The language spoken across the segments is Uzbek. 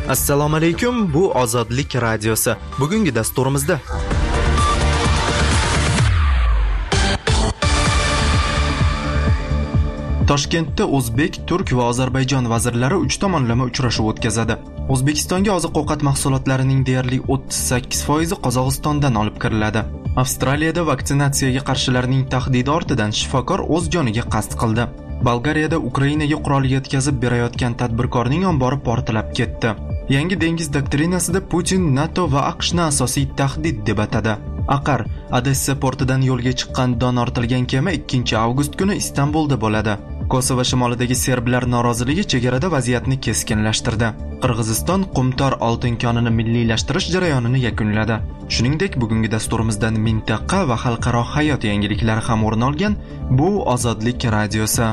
Assalomu alaykum, bu Ozodlik radiosi. Bugungi dasturimizda Toshkentda O'zbek, Turk va Ozarbayjon vazirlari 3 tomonlama uchrashuv o'tkazadi. O'zbekistonga oziq-ovqat mahsulotlarining deyarli 38% Qozog'istondan olib kiriladi. Avstraliyada vaksinatsiyaga qarshilarning tahdidi ortidan shifokor o'z joniga qasd qildi. Bolgariyada Ukrainaga qurol yetkazib berayotgan tadbirkorning ombori portlab ketdi. Yangi dengiz doktrinasida Putin NATO va AQShni asosiy tahdid deb atadi. Aqar Odessa portidan yo'lga chiqqan don ortilgan kema 2 avgust kuni Istanbulda bo'ladi. Kosovo shimolidagi serblar noroziligi chegarada vaziyatni keskinlashtirdi. Qirg'iziston Qumtor oltin konini milliylashtirish jarayonini yakunladi. Shuningdek, bugungi dasturimizdan mintaqa va xalqaro hayot yangiliklari ham o'rin olgan. Bu Ozodlik radiosi.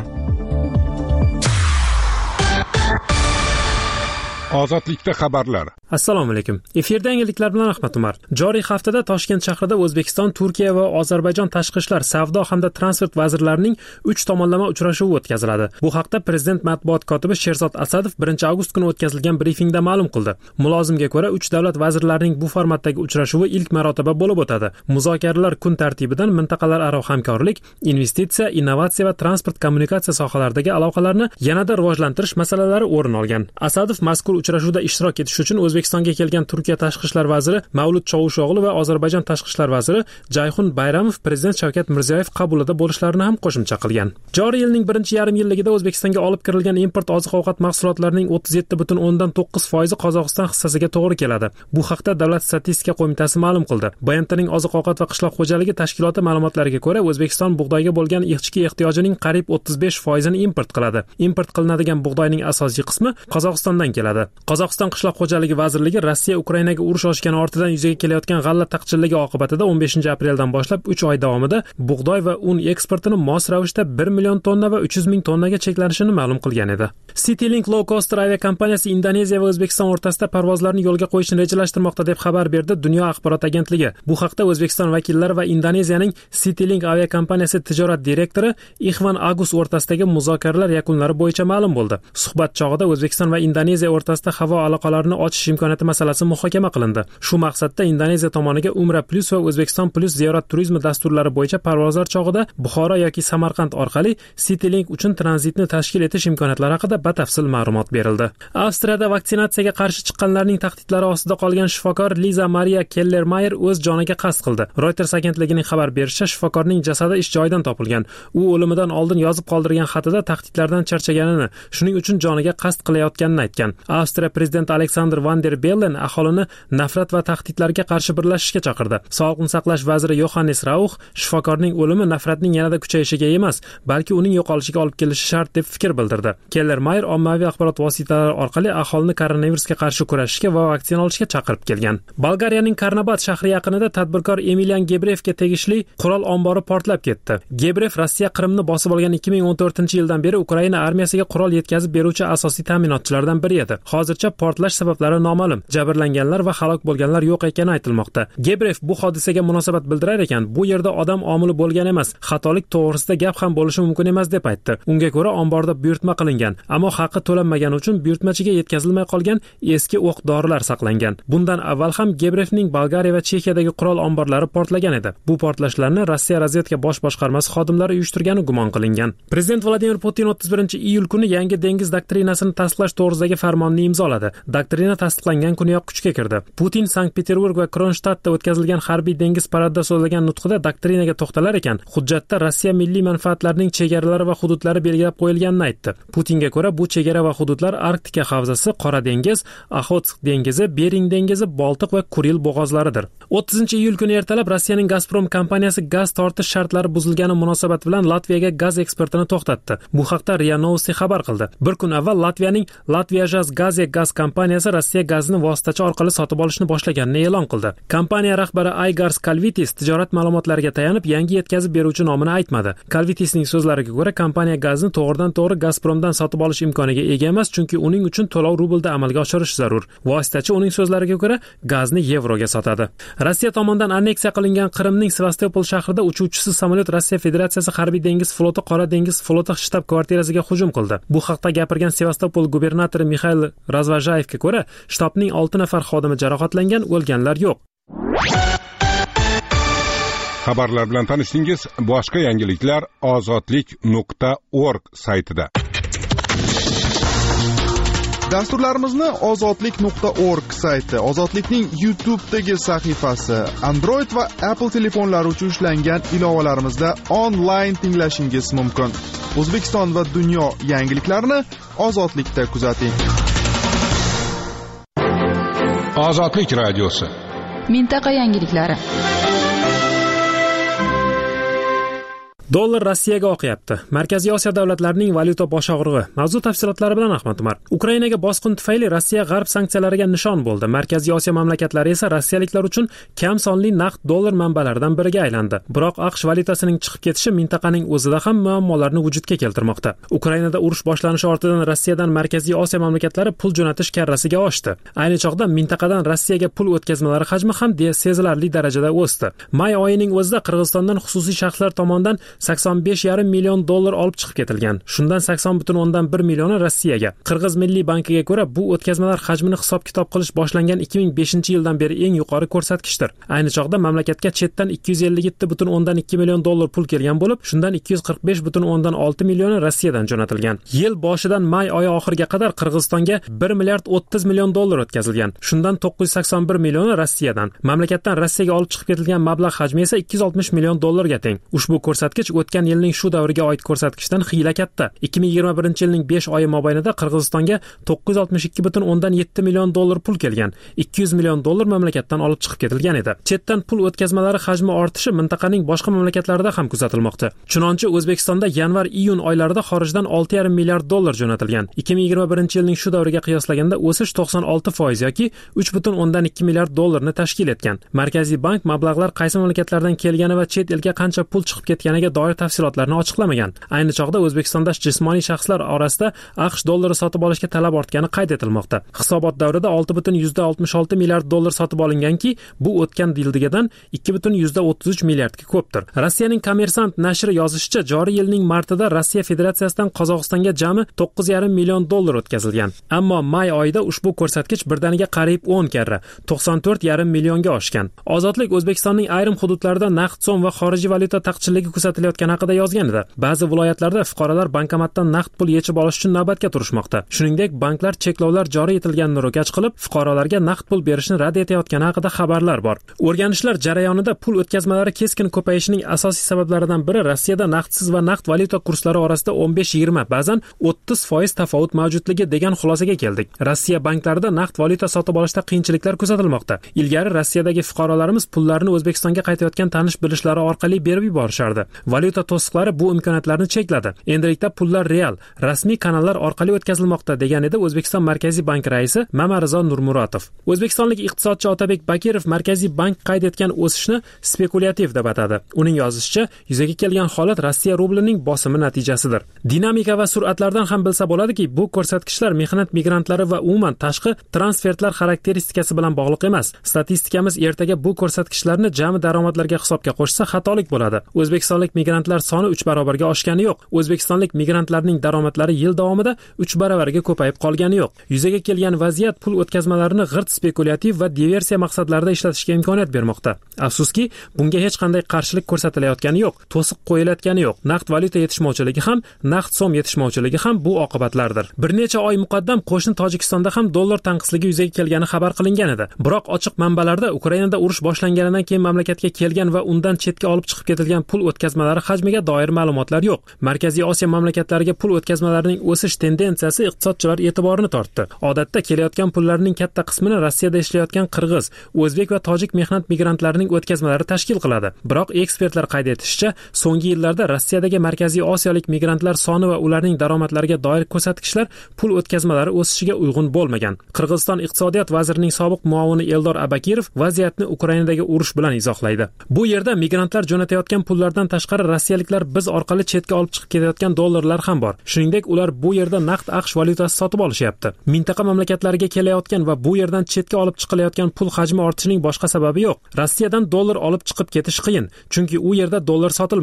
Ozodlikda xabarlar. Assalomu alaykum. Efirda yangiliklar bilan Ahmad Umar. Joriy haftada Toshkent shahrida O'zbekiston, Turkiya va Ozarbayjon tashqi ishlar, savdo hamda transport vazirlarining 3 tomonlama uchrashuvi o'tkaziladi. Bu haqda Prezident matbuot kotibi Sherzod Asadov 1 avgust kuni o'tkazilgan brifingda ma'lum qildi. Mulozimga ko'ra, 3 davlat vazirlarining bu formatdagi uchrashuvi ilk marotaba bo'lib o'tadi. Muzokaralar kun tartibidan mintaqalararo hamkorlik, investitsiya, innovatsiya va transport kommunikatsiya sohalaridagi aloqalarni yanada rivojlantirish masalalari o'rin olgan. Asadov mazkur uchrashuvda ishtirok etish uchun O'zbekistonga kelgan Turkiya tashqi ishlar vaziri Mavlud Chovushoğlu va Ozarbayjon tashqi ishlar vaziri Jayxun Bayramov Prezident Shavkat Mirziyoyev qabulida bo'lishlarini ham qo'shimcha qilgan. Joriy yilning birinchi yarim yilligida O'zbekistonga olib kirilgan import oziq-ovqat mahsulotlarining 37,9% Qozog'iston hissasiga to'g'ri keladi. Bu haqda Davlat statistika qo'mitasi ma'lum qildi. BMTning oziq-ovqat va qishloq xo'jaligi tashkiloti ma'lumotlariga ko'ra, O'zbekiston bug'doyga bo'lgan ichki ehtiyojining qariyb 35%ni import qiladi. Import qilinadigan bug'doyning asosiy qismi Qozog'istondan keladi. Qozog'iston qishloq xo'jaligi vazirligi Rossiya Ukrainaga urush ochgani ortidan yuzaga kelayotgan g'alla taqchilligi oqibatida 15 apreldan boshlab 3 oy davomida bug'doy va un eksportini mos ravishda 1 million tonna va 300 ming tonnaga cheklanishini ma'lum qilgan edi. Citylink Low Coaster aviakompaniyasi Indoneziya va O'zbekiston o'rtasida parvozlarni yo'lga qo'yishni rejalashtirmoqda deb xabar berdi Dunyo axborot agentligi. Bu haqda O'zbekiston vakillari va Indoneziyaning Citylink aviakompaniyasi tijorat direktori Ikhvan Agus o'rtasidagi muzokaralar yakunlari bo'yicha ma'lum bo'ldi. Suhbat chog'ida O'zbekiston va Indoneziya o'rtasida havo aloqalarini ochish imkoniyati masalasi muhokama qilindi. Shu maqsadda Indoneziya tomoniga Umra Plus va O'zbekiston Plus ziyorat turizmi dasturlari bo'yicha parvozlar chog'ida Buxoro yoki Samarqand orqali Citylink uchun tranzitni tashkil etish imkoniyatlari haqida batafsil ma'lumot berildi. Avstriyada vaksinatsiyaga qarshi chiqqanlarning tahdidlari ostida qolgan shifokor Liza Maria Keller-Mayer o'z joniga qasd qildi. Reuters agentligining xabar berishicha, shifokorning jasadi ish joyidan topilgan. U o'limidan oldin yozib qoldirgan xatida tahdidlardan charchaganini, shuning uchun joniga qasd qilayotganini aytgan. Avstriya prezidenti Alexander Van der Bellen aholini nafrat va tahdidlarga qarshi birlashishga chaqirdi. Sog'liqni saqlash vaziri Yohannes Rauch shifokorning o'limi nafratning yanada kuchayishiga emas, balki uning yo'qolishiga olib kelishi shart deb fikr bildirdi. Keller-Mayer ommaviy axborot vositalari orqali aholini koronavirusga qarshi kurashishga va vaksina olishga chaqirib kelgan. Bolgariyaning Karnobat shahri yaqinida tadbirkor Emilian Gebrevga tegishli qurol ombori portlab ketdi. Gebrev Rossiya Qrimni bosib olgan 2014-yildan beri Ukraina armiyasiga qurol yetkazib beruvchi asosiy ta'minotchilardan biri edi. Hozircha portlash sabablari noma'lum. Jabrlanganlar va halok bo'lganlar yo'q ekani aytilmoqda. Gebrev bu hodisaga munosabat bildirar ekan, bu yerda odam omili bo'lgan emas, xatolik to'g'risida gap ham bo'lishi mumkin emas deb aytdi. Unga ko'ra omborda buyurtma qilingan, ammo haqqi to'lanmagani uchun buyurtmachiga yetkazilmay qolgan eski o'q-dorilar saqlangan. Bundan avval ham Gebrevning Bolgariya va Chexiyadagi qurol omborlari portlagan edi. Bu portlashlarni Rossiya razvedka bosh boshqarmasi xodimlari uyushtirgani gumon qilingan. Prezident Vladimir Putin 31-iyul kuni yangi dengiz doktrinasini tasdiqlash to'g'risidagi farmonni imzoladi. Doktrina tasdiqlangan kuniyoq kuchga kirdi. Putin Sankt-Peterburg va Kronштадtda o'tkazilgan harbiy dengiz paradida so'zlagan nutqida doktrinaga to'xtalar ekan, hujjatda Rossiya milliy manfaatlarining chegaralari va hududlari belgilab qo'yilganini aytdi. Putinga ko'ra, bu chegara va hududlar Arktika havzasi, Qora dengiz, Oxotsk dengizi, Bering dengizi, Boltiq va Kuril bo'g'ozlaridir. 30-iyul kuni ertalab Rossiyaning Gazprom kompaniyasi gaz tortish shartlari buzilgani munosabati bilan Latviyaga gaz eksportini to'xtatdi. Bu haqda RIA Novosti xabar qildi. Bir kun avval Latviyaning Latviyajazgaze gaz kompaniyasi Rossiya gazini vositachi orqali sotib olishni boshlaganini e'lon qildi. Kompaniya rahbari Aigars Kalvitis tijorat ma'lumotlariga tayanib yangi yetkazib beruvchi nomini aytmadi. Kalvitisning so'zlariga ko'ra, kompaniya gazni to'g'ridan-to'g'ri Gazpromdan sotib olish imkoniga ega emas, chunki uning uchun to'lov rublda amalga oshirish zarur. Vositachi uning so'zlariga ko'ra gazni yevroga sotadi. Rossiya tomonidan anneksiya qilingan Qrimning Sevastopol shahrida uchuvchisiz samolyot Rossiya Federatsiyasi harbiy dengiz floti Qora dengiz floti shtab kvartirasiga hujum qildi. Bu haqda gapirgan Sevastopol gubernatori Mixail Razvajayevga ko'ra, shtabning 6 nafar xodimi jarohatlangan, o'lganlar yo'q. Xabarlar bilan tanishdingiz. Boshqa yangiliklar ozodlik.org saytida. Dasturlarimizni ozodlik.org sayti, Ozodlikning YouTube'dagi sahifasi, Android va Apple telefonlari uchun ishlangan ilovalarimizda onlayn tinglashingiz mumkin. O'zbekiston va dunyo yangiliklarini Ozodlikda kuzating. Ozodlik radiosi. Mintaqa yangiliklari. Dollar Rossiyaga oqyapti. Markaziy Osiyo davlatlarining valyuta bosh og'rig'i. Mavzu tafsilotlari bilan Ahmad Umar. Ukrainaga bosqin tufayli Rossiya g'arb sanksiyalariga nishon bo'ldi. Markaziy Osiyo mamlakatlari esa rossiyaliklar uchun kam sonli naqd dollar manbalaridan biriga aylandi. Biroq AQSh valyutasining chiqib ketishi mintaqaning o'zida ham muammolarni vujudga keltirmoqda. Ukrainada urush boshlanishi ortidan Rossiyadan Markaziy Osiyo mamlakatlari pul jo'natish karrasiga oshdi. Ayni chog'da mintaqadan Rossiyaga pul o'tkazmalari hajmi ham sezilarli darajada o'sdi. May oyining o'zida Qirg'izistondan xususiy shaxslar tomonidan 85,5 million dollar olib chiqib ketilgan. Shundan 80,1 millioni Rossiyaga. Qirg'iz Milliy bankiga ko'ra, bu o'tkazmalar hajmini hisob-kitob qilish boshlangan 2005-yildan beri eng yuqori ko'rsatkichdir. Ayni chog'da mamlakatga chetdan 257,2 million dollar pul kelgan bo'lib, shundan 245,6 millioni Rossiyadan jo'natilgan. Yil boshidan may oyi oxiriga qadar Qirg'izistonga 1 milliard 30 million dollar o'tkazilgan. Shundan 981 millioni Rossiyadan. Mamlakatdan Rossiyaga olib chiqib ketilgan mablag' hajmi esa 260 million dollarga teng. Ushbu ko'rsatkich o'tgan yilning shu davriga oid ko'rsatkichdan xiyla katta. 2021-yilning 5 oyi mobaynida Qirg'izistonga 962,7 million dollar pul kelgan. 200 million dollar mamlakatdan olib chiqib ketilgan edi. Chetdan pul o'tkazmalari hajmi ortishi mintaqaning boshqa mamlakatlarida ham kuzatilmoqda. Chunonchi O'zbekistonda yanvar-iyun oylarida xorijdan 6,5 milliard dollar jo'natilgan. 2021-yilning shu davriga qiyoslaganda o'sish 96% yoki 3,2 milliard dollarni tashkil etgan. Markaziy bank mablag'lar qaysi mamlakatlardan kelgani va chet elga qancha pul chiqib ketganiga doir tafsilotlarni ochiqlamagan. Ayni chog'da O'zbekistonda jismoniy shaxslar orasida AQSh dollari sotib olishga talab ortgani qayd etilmoqda. Hisobot davrida 6,66 milliard dollar sotib olinganki, bu o'tgan yildagidan 2,33 milliardga ko'pdir. Rossiyaning Kommersant nashri yozishicha, joriy yilning martida Rossiya Federatsiyasidan Qozog'istonga jami 9,5 million dollar o'tkazilgan. Ammo may oyida ushbu ko'rsatkich birdaniga qariyb 10 karra, 94,5 millionga oshgan. Ozodlik O'zbekistonning ayrim hududlarida naqd so'm va xorijiy valyuta taqchilligi kuzatilayotgani haqida yozgan edi. Ba'zi viloyatlarda fuqarolar bankomatdan naqd pul yechib olish uchun navbatga turishmoqda. Shuningdek, banklar cheklovlar joriy etilganini ro'kach qilib, fuqarolarga naqd pul berishni rad etayotgani haqida xabarlar bor. O'rganishlar jarayonida pul o'tkazmalari keskin ko'payishining asosiy sabablaridan biri Rossiyada naqdsiz va naqd valyuta kurslari orasida 15-20, ba'zan 30% tafovut mavjudligi degan xulosaga keldik. Rossiya banklarida naqd valyuta sotib olishda qiyinchiliklar kuzatilmoqda. Ilgari Rossiyadagi fuqarolarimiz pullarni O'zbekistonga qaytayotgan tanish-bilishlari orqali berib yuborishardi. Valyuta to'siqlari bu imkoniyatlarni chekladi. Endilikda pullar real, rasmiy kanallar orqali o'tkazilmoqda, degan edi O'zbekiston Markaziy bank raisi Mamarizo Nurmuratov. O'zbekistonlik iqtisodchi Otabek Bakirov Markaziy bank qayd etgan o'sishni spekulyativ deb atadi. Uning yozishicha, yuzaga kelgan holat Rossiya rublining bosimi natijasidir. Dinamika va sur'atlardan ham bilsa bo'ladiki, bu ko'rsatkichlar mehnat migrantlari va umuman tashqi transfertlar xarakteristikasi bilan bog'liq emas. Statistikamiz ertaga bu ko'rsatkichlarni jami daromadlarga hisobga qo'shsa xatolik bo'ladi. O'zbekistonlik migrantlar soni 3 barobarga oshgani yo'q. O'zbekistonlik migrantlarning daromadlari yil davomida 3 baravarga ko'payib qolgani yo'q. Yuzaga kelgan vaziyat pul o'tkazmalarini g'irt spekulyativ va diversiya maqsadlarida ishlatishga imkoniyat bermoqda. Afsuski, bunga hech qanday qarshilik ko'rsatilayotgani yo'q, to'siq qo'yilayotgani yo'q. Naqd valyuta yetishmovchiligi ham, naqd so'm yetishmovchiligi ham bu oqibatlardir. Bir necha oy muqaddam qo'shni Tojikistonda ham dollar tanqisligi yuzaga kelgani xabar qilingan edi. Biroq ochiq manbalarda Ukrainada urush boshlanganidan keyin mamlakatga kelgan va undan chetga olib chiqib ketilgan pul o'tkazmalari hajmiga doir ma'lumotlar yo'q. Markaziy Osiyo mamlakatlariga pul o'tkazmalarining o'sish tendensiyasi iqtisodchilar e'tiborini tortdi. Odatda kelayotgan pullarning katta qismini Rossiyada ishlayotgan qirg'iz, o'zbek va tojik mehnat migrantlarining o'tkazmalari tashkil qiladi. Biroq ekspertlar qayd etishicha, so'nggi yillarda Rossiyadagi Markaziy Osiyolik migrantlar soni va ularning daromadlariga doir ko'rsatkichlar pul o'tkazmalari o'sishiga uyg'un bo'lmagan. Qirg'iziston iqtisodiyot vazirining sobiq muavini Eldor Abakirov vaziyatni Ukrainadagi urush bilan izohlaydi. Bu yerda migrantlar jo'natayotgan pullardan tashqari rossiyaliklar biz orqali chetga olib chiqib ketayotgan dollarlar ham bor. Shuningdek, ular bu yerda naqd AQSh valyutasi sotib olishyapti. Mintaqa mamlakatlariga kelayotgan va bu yerdan chetga olib chiqilayotgan pul hajmi ortishining boshqa sababi yo'q. Rossiyadan dollar olib chiqib ketish qiyin, chunki u yerda dollar sotilmaydi.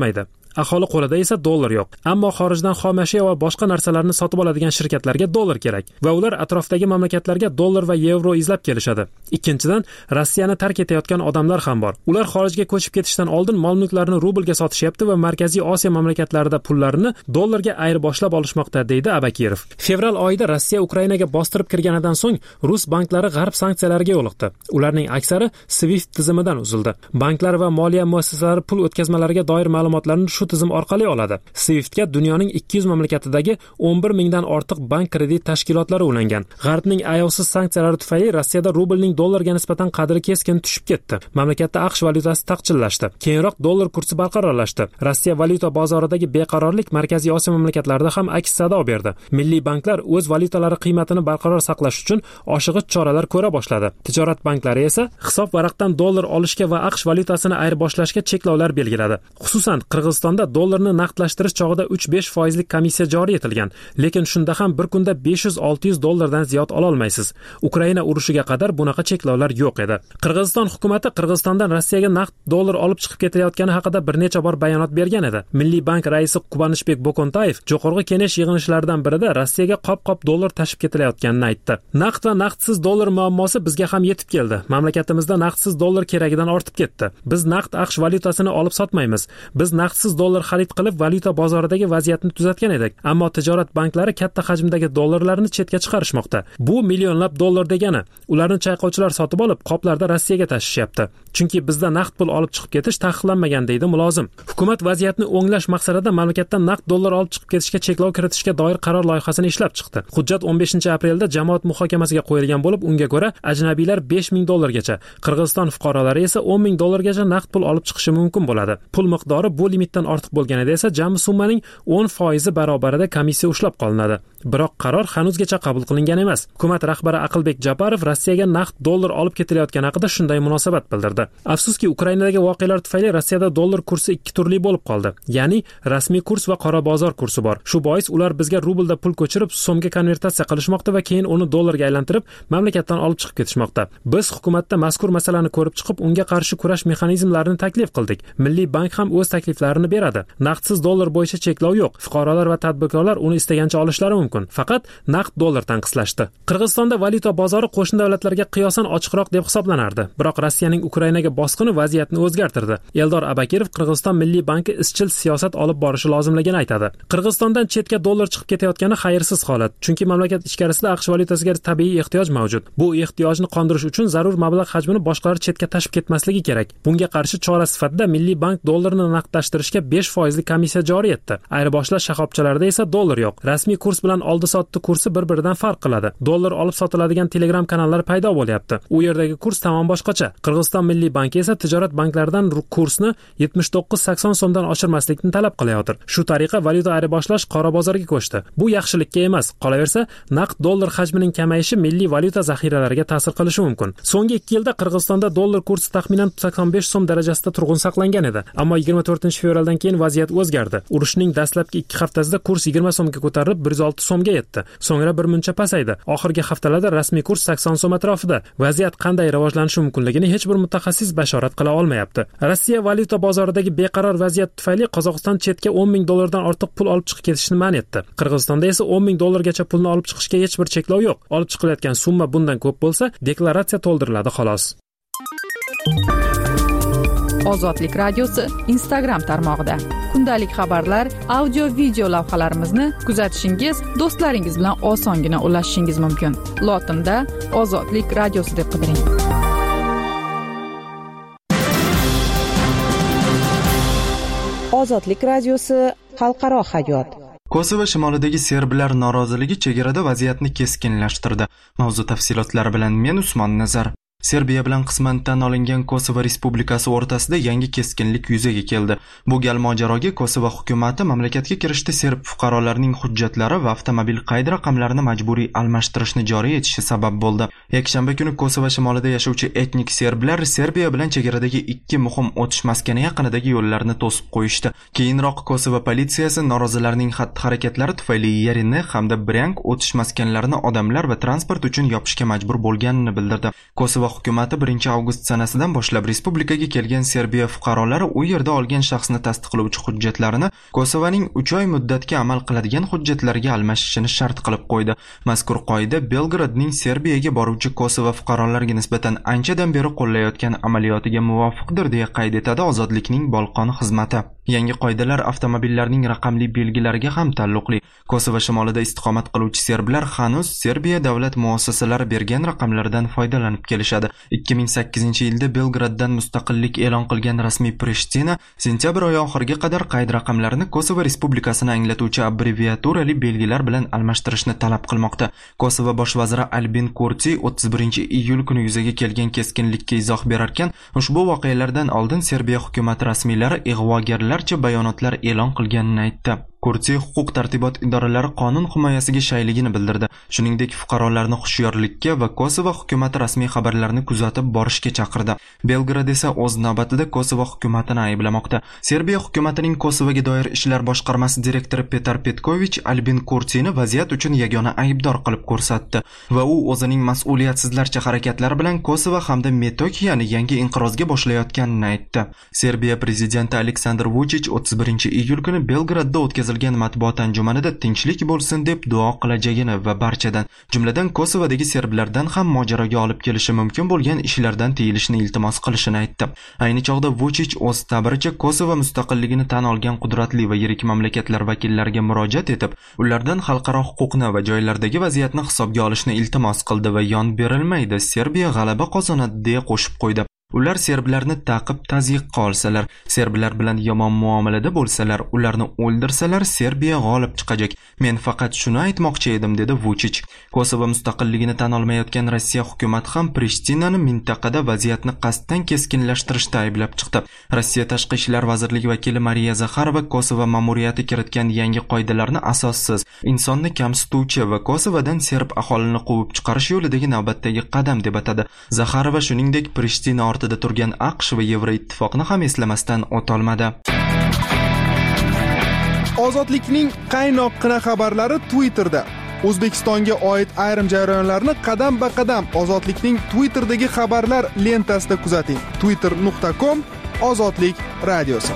Aholi qo'lida esa dollar yo'q. Ammo xorijdan xom ashyo va boshqa narsalarni sotib oladigan shirkatlarga dollar kerak va ular atrofdagi mamlakatlarga dollar va yevro izlab kelishadi. Ikkinchidan, Rossiyani tark etayotgan odamlar ham bor. Ular xorijga ko'chib ketishdan oldin mol-mulklarini rublga sotishyapti va Markaziy Osiyo mamlakatlarida pullarini dollarga ayirboshlab olishmoqda, deydi Abakirov. Fevral oyida Rossiya Ukrainaga bostirib kirganidan so'ng rus banklari g'arb sanksiyalariga yo'liqdi. Ularning aksari SWIFT tizimidan uzildi. Banklar va moliya muassasalari pul o'tkazmalariga doir ma'lumotlarni shu tizim orqali oladi. SWIFTga dunyoning 200 mamlakatidagi 11 mingdan ortiq bank kredit tashkilotlari ulangan. G'arbning ayovsiz sanksiyalari tufayli Rossiyada rublning dollarga nisbatan qadri keskin tushib ketdi. Mamlakatda AQSh valyutasi taqchillashdi. Keyinroq dollar kursi barqarorlashdi. Rossiya valyuta bozoridagi beqarorlik Markaziy Osiyo mamlakatlarida ham aks sado berdi. Milliy banklar o'z valyutalari qiymatini barqaror saqlash uchun oshig'ich choralar ko'ra boshladi. Tijorat banklari esa hisob varaqdan dollar olishga va AQSh valyutasini ayirboshlashga cheklovlar belgiladi. Xususan, Qirg'izistonda dollarni naqdlashtirish chog'ida 3-5% komissiya joriy etilgan, lekin shunda ham bir kunda 500-600 dollardan ziyod ola olmaysiz. Ukraina urushiga qadar bunaqa cheklovlar yo'q edi. Qirg'iziston hukumatı Qirg'izistondan Rossiyaga naqd dollar olib chiqib ketayotgani haqida bir necha bor bayonot bergan edi. Milliy bank raisi Qubanishbek Bokontayev Jo'qorg'i Kengash yig'ilishlaridan birida Rossiyaga qop-qop dollar tashib ketilayotganini aytdi. Naqd va naqdsiz dollar muammosi bizga ham yetib keldi. Mamlakatimizda naqdsiz dollar keragidan ortib ketdi. Biz naqd AQSh valyutasini olib sotmaymiz. Biz naqdsiz dollar xarid qilib valyuta bozoridagi vaziyatni tuzatgan edik. Ammo tijorat banklari katta hajmdagi dollarlarni chetga chiqarishmoqda. Bu millionlab dollar degani. Ularni chayqovchilar sotib olib, qoplarda Rossiyaga tashishyapti. Chunki bizda naqd pul olib chiqib ketish taqiqlanmagan, deydi mulozim. Hukumat vaziyatni o'nglash maqsadida mamlakatdan naqd dollar olib chiqib ketishga cheklov kiritishga doir qaror loyihasini ishlab chiqdi. Hujjat 15-aprelda jamoat muhokamasiga qo'yilgan bo'lib, unga ko'ra ajnabiylar 5000 dollargacha, Qirg'iziston fuqarolari esa 10 ming dollargacha naqd pul olib chiqishi mumkin bo'ladi. Pul miqdori bu limitdan ortiq bo'lganida esa jami summaning 10% barobarida komissiya ushlab qolinadi. Biroq qaror hanuzgacha qabul qilingan emas. Hukumat rahbari Aqlbek Japarov Rossiyaga naqd dollar olib ketilayotgani haqida shunday munosabat bildirdi. Afsuski, Ukrainadagi voqealar tufayli Rossiyada dollar kursi ikki turli bo'lib qoldi. Ya'ni rasmiy kurs va qora bozor kursi bor. Shu bois ular bizga rublda pul ko'chirib, so'mga konvertatsiya qilishmoqda va keyin uni dollarga aylantirib, mamlakatdan olib chiqib ketishmoqda. Biz hukumatda mazkur masalani ko'rib chiqib, unga qarshi kurash mexanizmlarini taklif qildik. Milliy bank ham o'z takliflarini beradi. Naqdsiz dollar bo'yicha cheklov yo'q. Fuqarolar va tadbirkorlar uni istagancha olishlari mumkin. Faqat naqd dollar tanqislashdi. Qirg'izistonda valyuta bozori qo'shni davlatlarga qiyosan ochiqroq deb hisoblanardi. Biroq Rossiyaning Ukrainaga bosqini vaziyatni o'zgartirdi. Eldor Abakirov Qirg'iziston Milliy banki izchil siyosat olib borishi lozimligini aytadi. Qirg'izistondan chetga dollar chiqib ketayotgani xayrsiz holat, chunki mamlakat ichkarisida AQSh valyutasiga tabiiy ehtiyoj mavjud. Bu ehtiyojni qondirish uchun zarur mablag' hajmini boshqalar chetga tashib ketmasligi kerak. Bunga qarshi chora sifatida Milliy bank dollarni naqdlashtirishga 5% komissiya joriy etdi. Ayirboshlash shoxobchalarida esa dollar yo'q. Rasmiy kurs bilan oldi-sotdi kursi bir-biridan farq qiladi. Dollar olib sotiladigan Telegram kanallar paydo bo'lyapti. U yerdagi kurs tamom boshqacha. Qirg'iziston Milliy banki esa tijorat banklaridan kursni 79-80 so'mdan oshirmaslikni talab qilayotir. Shu tariqa valyuta ayirboshlash qora bozorga ko'chdi. Bu yaxshilikka emas. Qolaversa, naqd dollar hajmining kamayishi milliy valyuta zaxiralariga ta'sir qilishi mumkin. So'nggi 2 yilda Qirg'izistonda dollar kursi taxminan 85 so'm darajasida turg'un saqlangan edi. Ammo 24-fevraldan keyin vaziyat o'zgardi. Urushning dastlabki 2 haftasida kurs 20 so'mga ko'tarilib 106 so'mga yetdi. So'ngra bir muncha pasaydi. Oxirgi haftalarda rasmiy kurs 80 so'm atrofida. Vaziyat qanday rivojlanishi mumkinligini hech bir mutaxassis bashorat qila olmayapti. Rossiya valyuta bozoridagi beqaror vaziyat tufayli Qozog'iston chetga 10 ming dollardan ortiq pul olib chiqib ketishni man etdi. Qirg'izistonda esa 10 ming dollargacha pulni olib chiqishga hech bir cheklov yo'q. Olib chiqilayotgan summa bundan ko'p bo'lsa, deklaratsiya to'ldiriladi xolos. Ozodlik radiosi Instagram tarmog'ida kundalik xabarlar, audio, video lavhalarimizni kuzatishingiz, do'stlaringiz bilan osongina ulashishingiz mumkin. Lotinda Ozodlik radiosi deb qidiring. Ozodlik radiosi xalqaro hayot. Kosovo shimolidagi serblar noroziligi chegarada vaziyatni keskinlashtirdi. Mavzu tafsilotlari bilan men Usmon Nazar. Serbiya bilan qisman tan olingan Kosovo Respublikasi o'rtasida yangi keskinlik yuzaga keldi. Bu gal mojaroga Kosovo hukumatı mamlakatga kirishda serb fuqarolarining hujjatlari va avtomobil qayd raqamlarini majburiy almashtirishni joriy etishi sabab bo'ldi. Yakshanba kuni Kosovo shimolida yashovchi etnik serblar Serbiya bilan chegaradagi ikki muhim o'tish maskani yaqinidagi yo'llarni to'sib qo'yishdi. Keyinroq Kosovo politsiyasi norozilarning xatti-harakatlari tufayli Yarini hamda Bryansk o'tish maskanlarini odamlar va transport uchun yopishga majbur bo'lganini bildirdi. Kosovo hukumatı 1-avgust sanasidan boshlab respublikaga kelgan Serbiya fuqarolari u yerda olgan shaxsni tasdiqlovchi hujjatlarini Kosovoning 3 oy muddatga amal qiladigan hujjatlarga almashishini shart qilib qo'ydi. Mazkur qoida Belgradning Serbiyaga boruvchi Kosovo fuqarolariga nisbatan anchadan beri qo'llayotgan amaliyotiga muvofiqdir deya qayd etadi Ozodlikning Bolqon xizmati. Yangi qoidalar avtomobillarning raqamli belgilariga ham taalluqli. Kosovo shimolida istiqomat qiluvchi serblar hanuz Serbiya davlat muassasalari bergan raqamlardan foydalanib kelishadi. 2008-yilda Belgraddan mustaqillik e'lon qilgan rasmiy Prishtina sentyabr oyi oxiriga qadar qayd raqamlarini Kosovo respublikasini anglatuvchi abbreviaturali belgilar bilan almashtirishni talab qilmoqda. Kosovo bosh vaziri Albin Kurti 31-iyul kuni yuzaga kelgan keskinlikka izoh berarkan, ushbu voqealardan oldin Serbiya hukumati rasmiylari ig'vogarlarcha bayonotlar e'lon qilganini aytdi. Kurti huquq-tartibot idoralari qonun himoyasiga shayligini bildirdi. Shuningdek, fuqarolarni hushyorlikka va Kosovo hukumati rasmiy xabarlarini kuzatib borishga chaqirdi. Belgrad esa o'z navbatida Kosovo hukumatini ayblamoqda. Serbiya hukumatining Kosovoga doir ishlar boshqarmasi direktori Petar Petkovich Albin Kurtini vaziyat uchun yagona aybdor qilib ko'rsatdi va u o'zining mas'uliyatsizlarcha harakatlari bilan Kosovo hamda Metokiyani yangi inqirozga boshlayotganini aytdi. Serbiya prezidenti Aleksandr Vuchich 31-iyul kuni Belgradda o'tkazilgan matbuot anjumanida tinchlik bo'lsin deb duo qilajagini va barchadan, jumladan Kosovodagi serblardan ham mojaroga olib kelishi mumkin bo'lgan ishlardan tiyilishni iltimos qilishini aytdi. Ayni chog'da Vuchich o'z ta'biricha Kosovo mustaqilligini tan olgan qudratli va yirik mamlakatlar vakillariga murojaat etib, ulardan xalqaro huquqni va joylardagi vaziyatni hisobga olishni iltimos qildi va yon berilmaydi, Serbiya g'alaba qozonadi deya qo'shib qo'ydi. Ular serblarni ta'qib tazyiqqa olsalar, serblar bilan yomon muomalada bo'lsalar, ularni o'ldirsalar, Serbiya g'olib chiqajak. Men faqat shuni aytmoqchi edim, dedi Vuchich. Kosovo mustaqilligini tan olmayotgan Rossiya hukumati ham Prishtinani mintaqada vaziyatni qasddan keskinlashtirishda ayblab chiqdi. Rossiya tashqi ishlar vazirligi vakili Mariya Zakharova Kosovo ma'muriyati kiritgan yangi qoidalarni asossiz, insonni kamsituvchi va Kosovodan serb aholini quvib chiqarish yo'lidagi navbatdagi qadam deb atadi. Zakharova shuningdek Prishtina ortida turgan AQSh va Yevroittifoqni ham eslamasdan o'tolmadi. Ozodlikning qaynoqqina xabarlari Twitterda. O'zbekistonga oid ayrim jarayonlarni qadam-ba-qadam Ozodlikning Twitterdagi xabarlar lentasida kuzating. twitter.com/ozodlik radiosi.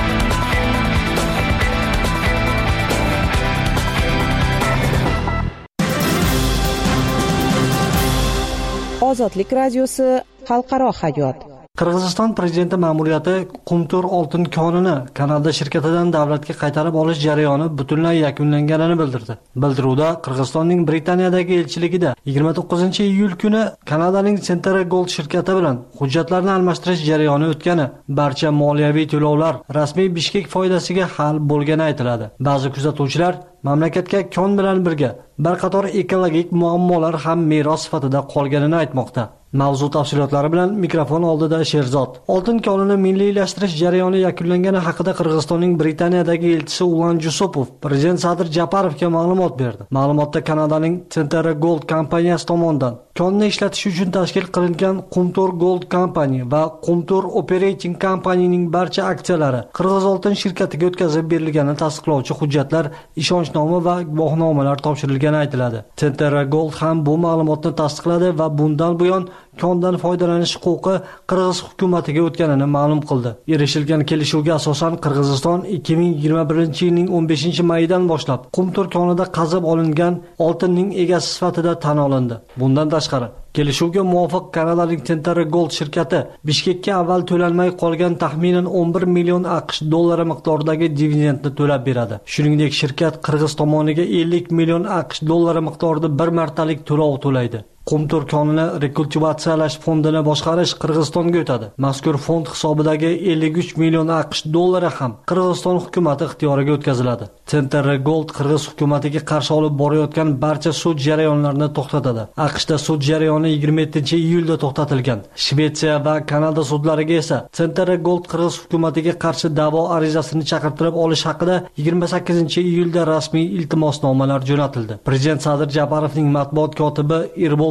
Ozodlik radiosi xalqaro hayot. Qirg'iziston prezidenti ma'muriyati Qumtur oltin konini Kanada shirkatidan davlatga qaytarib olish jarayoni butunlay yakunlanganini bildirdi. Bildiruvda Qirg'izistonning Britaniyadagi elchiligida 29-iyul kuni Kanadaning Central Gold shirkati bilan hujjatlarni almashtirish jarayoni o'tgani, barcha moliyaviy to'lovlar rasmiy Bishkek foydasiga hal bo'lgani aytiladi. Ba'zi kuzatuvchilar mamlakatga kon bilan birga bir qator ekologik muammolar ham meros sifatida qolganini aytmoqda. Mavzu tafsilotlari bilan mikrofon oldida Sherzod. Oltin konini milliylashtirish jarayoni yakunlangani haqida Qirg'izistonning Britaniyadagi elchisi Ulan Jusupov prezident Sadir Japarovga ma'lumot berdi. Ma'lumotda Kanadaning Central Gold kompaniyasi tomonidan konni ishlatish uchun tashkil qilingan Qumtur Gold Company va Qumtur Operating Company'ning barcha aksiyalari Qirg'iz oltin shirkatiga o'tkazib berilganini tasdiqlovchi hujjatlar, ishonchnoma va guvohnomalar topshirilgani aytiladi. Central Gold ham bu ma'lumotni tasdiqladi va bundan buyon kondan foydalanish huquqi Qirg'iz hukumatiga o'tganini ma'lum qildi. Erishilgan kelishuvga asosan Qirg'iziston 2021-yilning 15-mayidan boshlab Qumtur konida qazib olingan oltinning egasi sifatida tan olindi. Bundan tashqari, kelishuvga muvofiq Kanadaning Central Gold shirkati Bishkekka avval to'lanmay qolgan taxminan 11 million AQSh dollari miqdoridagi dividendni to'lab beradi. Shuningdek, shirkat Qirg'iz tomoniga 50 million AQSh dollari miqdorida bir martalik to'lov to'laydi. Qumtur konini rekultivatsiyalash fondini boshqarish Qirg'izistonga o'tadi. Mazkur fond hisobidagi 53 million AQSh dollari ham Qirg'iziston hukumati ixtiyoriga o'tkaziladi. Central Gold Qirg'iz hukumatiga qarshi olib borayotgan barcha sud jarayonlarini to'xtatadi. AQShda sud jarayoni 27-iyulda to'xtatilgan. Shvetsiya va Kanada sudlariga esa Central Gold Qirg'iz hukumatiga qarshi da'vo arizasini chaqirtirib olish haqida 28-iyulda rasmiy iltimosnomalar jo'natildi. Prezident Sadir Japarovning matbuot kotibi Erbol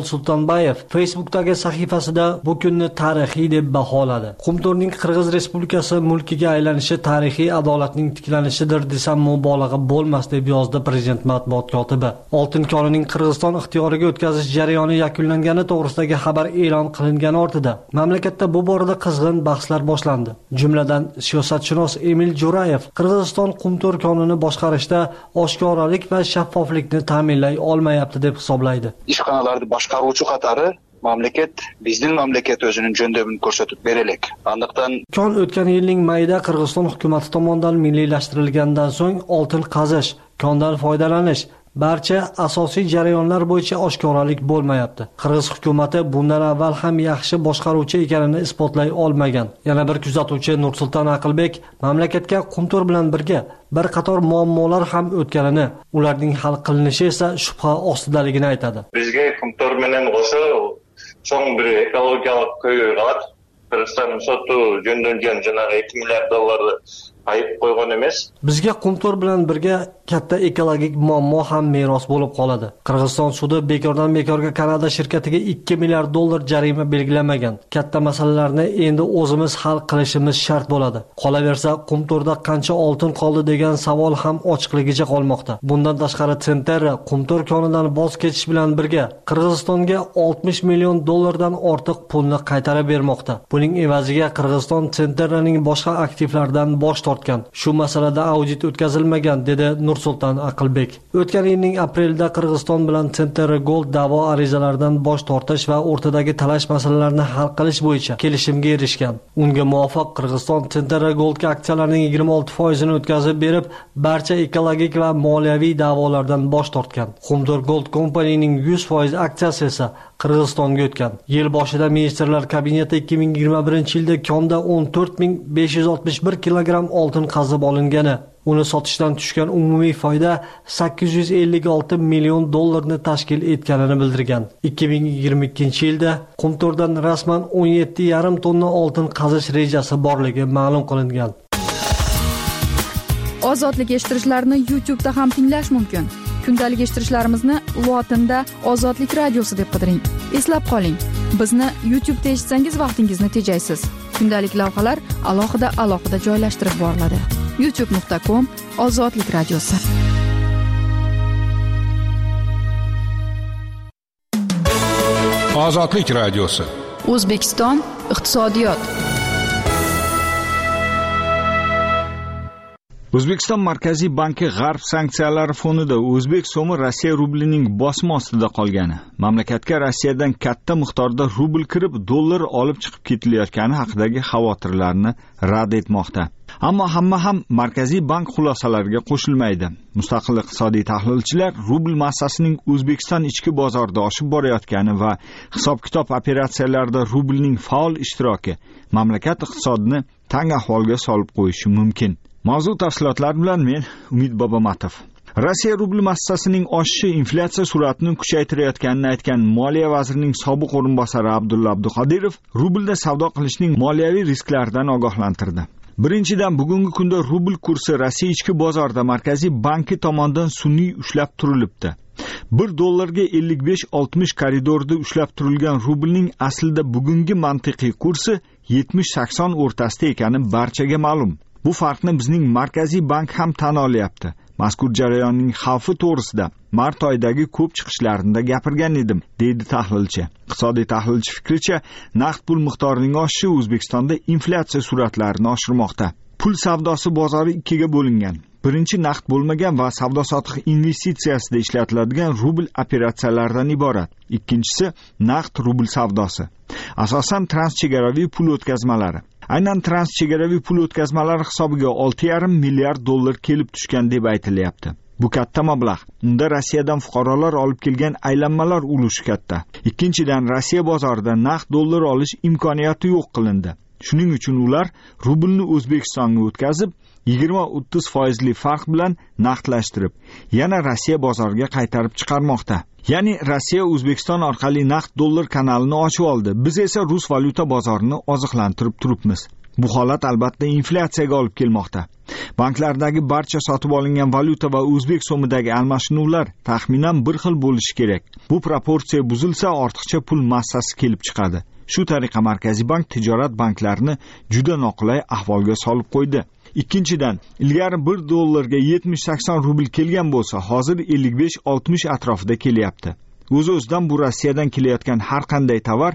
Sultonbayev Facebook'dagi sahifasida bu kunni tarixiy deb baholadi. Qumtorning Qirg'iz Respublikasi mulkiga aylanishi tarixiy adolatning tiklanishidir desam mubolag'a bo'lmas deb yozdi prezident matbuot kotibi. Oltin konining Qirg'iziston ixtiyoriga o'tkazish jarayoni yakunlangani to'g'risidagi xabar e'lon qilingani ortida mamlakatda bu borada qizg'in bahslar boshlandi. Jumladan siyosatshunos Emil Jo'rayev Qirg'iziston Qumtor konini boshqarishda oshkoralik va shaffoflikni ta'minlay olmayapti deb hisoblaydi. Ishxonalarni boshqaruvchi qatori mamlakat bizning mamlakat o'zining jo'ndamini ko'rsatib beraylik. Andaqdan kon o'tgan yilning mayida Qirg'iziston hukumati tomonidan milliylashtirilgandan so'ng oltin qazish, kondan foydalanish barcha asosiy jarayonlar bo'yicha oshkoralik bo'lmayapti. Qirg'iz hukumati bundan avval ham yaxshi boshqaruvchi ekanini isbotlay olmagan. Yana bir kuzatuvchi Nursulton Aqilbek mamlakatga Qumtor bilan birga bir qator muammolar ham o'tganini, ularning hal qilinishi esa shubha ostidaligini aytadi. Bizga Qumtor bilan o'sha so'ng bir ekologik ko'ylar Qirg'iziston sotu jo'ndangan janaga $2 milliard ayib qo'ygan emas. Bizga Qumtor bilan birga katta ekologik muammo ham meros bo'lib qoladi. Qirg'iziston sudi bekordan bekorga Kanada shirkatiga $2 milliard jarima belgilamagan. Katta masalalarni endi o'zimiz hal qilishimiz shart bo'ladi. Qolaversa, Qumtorda qancha oltin qoldi degan savol ham ochiqligicha qolmoqda. Bundan tashqari Centerra Qumtor konidan voz kechish bilan birga Qirg'izistonga $60 million dan ortiq pulni qaytarib bermoqda. Buning evaziga Qirg'iziston Centerraning boshqa aktivlaridan bosh tortgan. Shu masalada audit o'tkazilmagan, dedi Nursulton Aqilbek. O'tgan yilning aprelida Qirg'iziston bilan Centerra Gold da'vo arizalaridan bosh tortish va o'rtadagi talash masalalarini hal qilish bo'yicha kelishimga erishgan. Unga muvofiq Qirg'iziston Centerra Goldga aksiyalarning 26% o'tkazib berib, barcha ekologik va moliyaviy da'volardan bosh tortgan. Qumtor Gold Company'ning 100% aksiyasi esa Qirg'izistonga o'tgan. Yil boshida ministrlar kabineti 2021-yilda konda 14.561 kilogramm oltin qazib olingani, uni sotishdan tushgan umumiy foyda $856 million tashkil etganini bildirgan. 2022-yilda Qumtordan rasman 17,5 tonna oltin qazish rejasi borligi ma'lum qilingan. Ozodlik eshittirishlarni YouTube'da ham tinglash mumkin. Kundalik eshittirishlarimizni lotinda Ozodlik radiosi deb qidiring. Eslab qoling, bizni YouTube'da eshitsangiz vaqtingizni tejaysiz. Kundalik lavhalar alohida joylashtirib boriladi. youtube.com/Ozodlik radiosi. Ozodlik radiosi. O'zbekiston iqtisodiyot. O'zbekiston Markaziy banki G'arb sanksiyalari fonida o'zbek so'mi Rossiya rublining bosimi ostida qolgani, mamlakatga Rossiyadan katta miqdorda rubl kirib, dollar olib chiqib ketilayotgani haqidagi xavotirlarni rad etmoqda. Ammo hamma ham Markaziy bank xulosalariga qo'shilmaydi. Mustaqil iqtisodiy tahlilchilar rubl massasining O'zbekiston ichki bozorida oshib borayotgani va hisob-kitob operatsiyalarida rublning faol ishtiroki mamlakat iqtisodini tang ahvolga solib qo'yishi mumkin. Mavzu tafsilotlari bilan men Umid Bobomatov. Rossiya rubl massasining oshishi inflyatsiya sur'atini kuchaytirayotganini aytgan Moliya vazirining sobiq o'rinbosari Abdulla Abduqodirov rublda savdo qilishning moliyaviy risklaridan ogohlantirdi. Birinchidan, bugungi kunda rubl kursi Rossiya ichki bozorida Markaziy banki tomonidan sun'iy ushlab turilibdi. $1 55-60 koridorida ushlab turilgan rublning aslida bugungi mantiqiy kursi 70-80 o'rtasida ekani barchaga ma'lum. Bu farqni bizning Markaziy bank ham tan olyapti. Mazkur jarayonning xavfi to'g'risida mart oyidagi ko'p chiqishlarida gapirgan edim, deydi tahlilchi. Iqtisodiy tahlilchi fikricha, naqd pul miqdorining oshishi O'zbekistonda inflyatsiya sur'atlarini oshirmoqda. Pul savdosi bozori ikkiga bo'lingan. Birinchi naqd bo'lmagan va savdo-sotiq investitsiyasida ishlatiladigan rubl operatsiyalaridan iborat. Ikkinchisi naqd rubl savdosi. Asosan transchegaraviy pul o'tkazmalari. Aynan transchegaraviy pul o'tkazmalari hisobiga $6,5 milliard kelib tushgan deb aytilyapti. Bu katta mablag'. Unda Rossiyadan fuqarolar olib kelgan aylanmalar ulushi katta. Ikkinchidan, Rossiya bozorida naqd dollar olish imkoniyati yo'q qilindi. Shuning uchun ular rublni O'zbekistonga o'tkazib, 20-30% farq bilan naqdlashtirib, yana Rossiya bozoriga qaytarib chiqarmoqda. Ya'ni Rossiya O'zbekiston orqali naqd dollar kanalini ochib oldi. Biz esa rus valyuta bozorini oziqlantirib turibmiz. Bu holat albatta inflyatsiyaga olib kelmoqda. Banklardagi barcha sotib olingan valyuta va o'zbek so'midagi almashinuvlar taxminan bir xil bo'lishi kerak. Bu proporsiya buzilsa, ortiqcha pul massasi kelib chiqadi. Shu tariqa Markaziy bank tijorat banklarini juda noqulay ahvolga solib qo'ydi. Ikkinchidan, ilgari $1 ga 70-80 rubl kelgan bo'lsa, hozir 55-60 atrofida kelyapti. O'z-o'zidan bu Rossiyadan kelayotgan har qanday tovar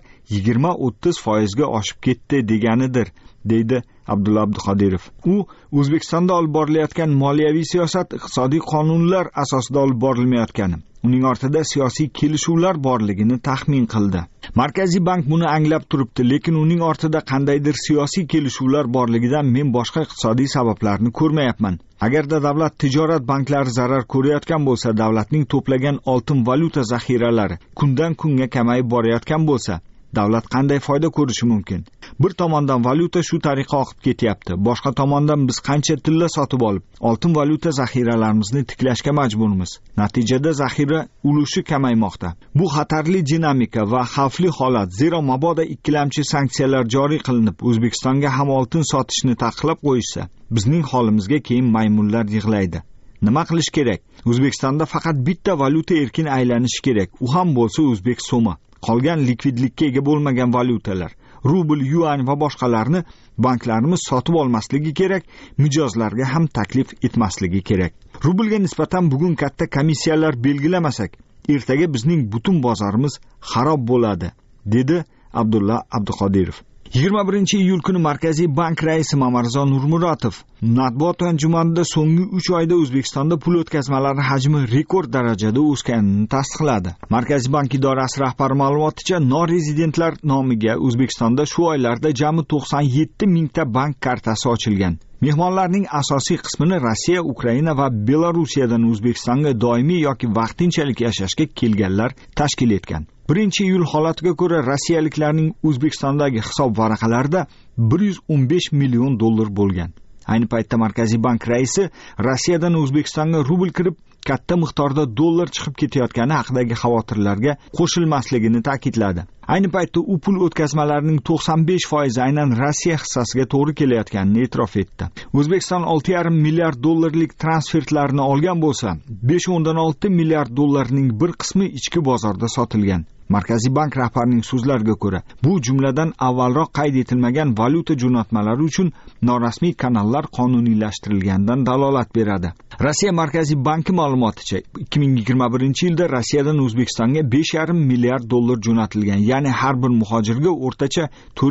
20-30% ga oshib ketdi deganidir, deydi Abdulla Abduqodirov. U O'zbekistonda olib borilayotgan moliyaviy siyosat iqtisodiy qonunlar asosida olib borilmayotgani, uning ortida siyosiy kelishuvlar borligini taxmin qildi. Markaziy bank buni anglab turibdi, lekin uning ortida qandaydir siyosiy kelishuvlar borligidan men boshqa iqtisodiy sabablarni ko'rmayapman. Agarda davlat tijorat banklari zarar ko'rayotgan bo'lsa, davlatning to'plagan oltin valyuta zaxiralari kundan kunga kamayib borayotgan bo'lsa, davlat qanday foyda ko'rishi mumkin? Bir tomondan valyuta shu tariqa oqib ketyapti. Boshqa tomondan biz qancha tilla sotib olib, oltin valyuta zaxiralarimizni tiklashga majburmiz. Natijada zaxira ulushi kamaymoqda. Bu xatarli dinamika va xavfli holat, zero mabodo ikkilamchi sanksiyalar joriy qilinib, O'zbekistonga ham oltin sotishni taqiqlab qo'yishsa, bizning holimizga keyin maymunlar yig'laydi. Nima qilish kerak? O'zbekistonda faqat bitta valyuta erkin aylanishi kerak. U ham bo'lsa o'zbek so'mi. Qolgan likvidlikka ega bo'lmagan valyutalar, rubl, yuan va boshqalarni banklarimiz sotib olmasligi kerak, mijozlarga ham taklif etmasligi kerak. Rublga nisbatan bugun katta komissiyalar belgilamasak, ertaga bizning butun bozorimiz xarob bo'ladi, dedi Abdulla Abduqodirov. 21-iyul kuni Markaziy bank raisi Mamarzo Nurmuratov matbuot anjumanida so'nggi 3 oyda O'zbekistonda pul o'tkazmalari hajmi rekord darajada o'sganini tasdiqladi. Markaziy bank idorasi rahbari ma'lumoticha, norezidentlar nomiga O'zbekistonda shu oylarda jami 97 mingta bank kartasi ochilgan. Mehmonlarning asosiy qismini Rossiya, Ukraina va Belorusiyadan O'zbekistonga doimiy yoki vaqtinchalik yashashga kelganlar tashkil etgan. 1-iyul holatiga ko'ra, rossiyaliklarning O'zbekistondagi hisob varaqalarida $115 million bo'lgan. Ayni paytda Markaziy bank raisi Rossiyadan O'zbekistonga rubl kirib, katta miqdorda dollar chiqib ketayotgani haqidagi xavotirlarga qo'shilmasligini ta'kidladi. Ayni paytda u pul o'tkazmalarining 95% aynan Rossiya hissasiga to'g'ri kelayotganini e'tirof etdi. O'zbekiston $6,5 milliard transfertlarni olgan bo'lsa, $5.6 milliard bir qismi ichki bozorda sotilgan. Markaziy bank rahbarining so'zlariga ko'ra, bu jumladan avvalroq qayd etilmagan valyuta jo'natmalari uchun norasmiy kanallar qonuniylashtirilgandan dalolat beradi. Rossiya Markaziy banki ma'lumoticha, 2021-yilda Rossiyadan O'zbekistonga $5,5 milliard jo'natilgan, ya'ni har bir muhojirga o'rtacha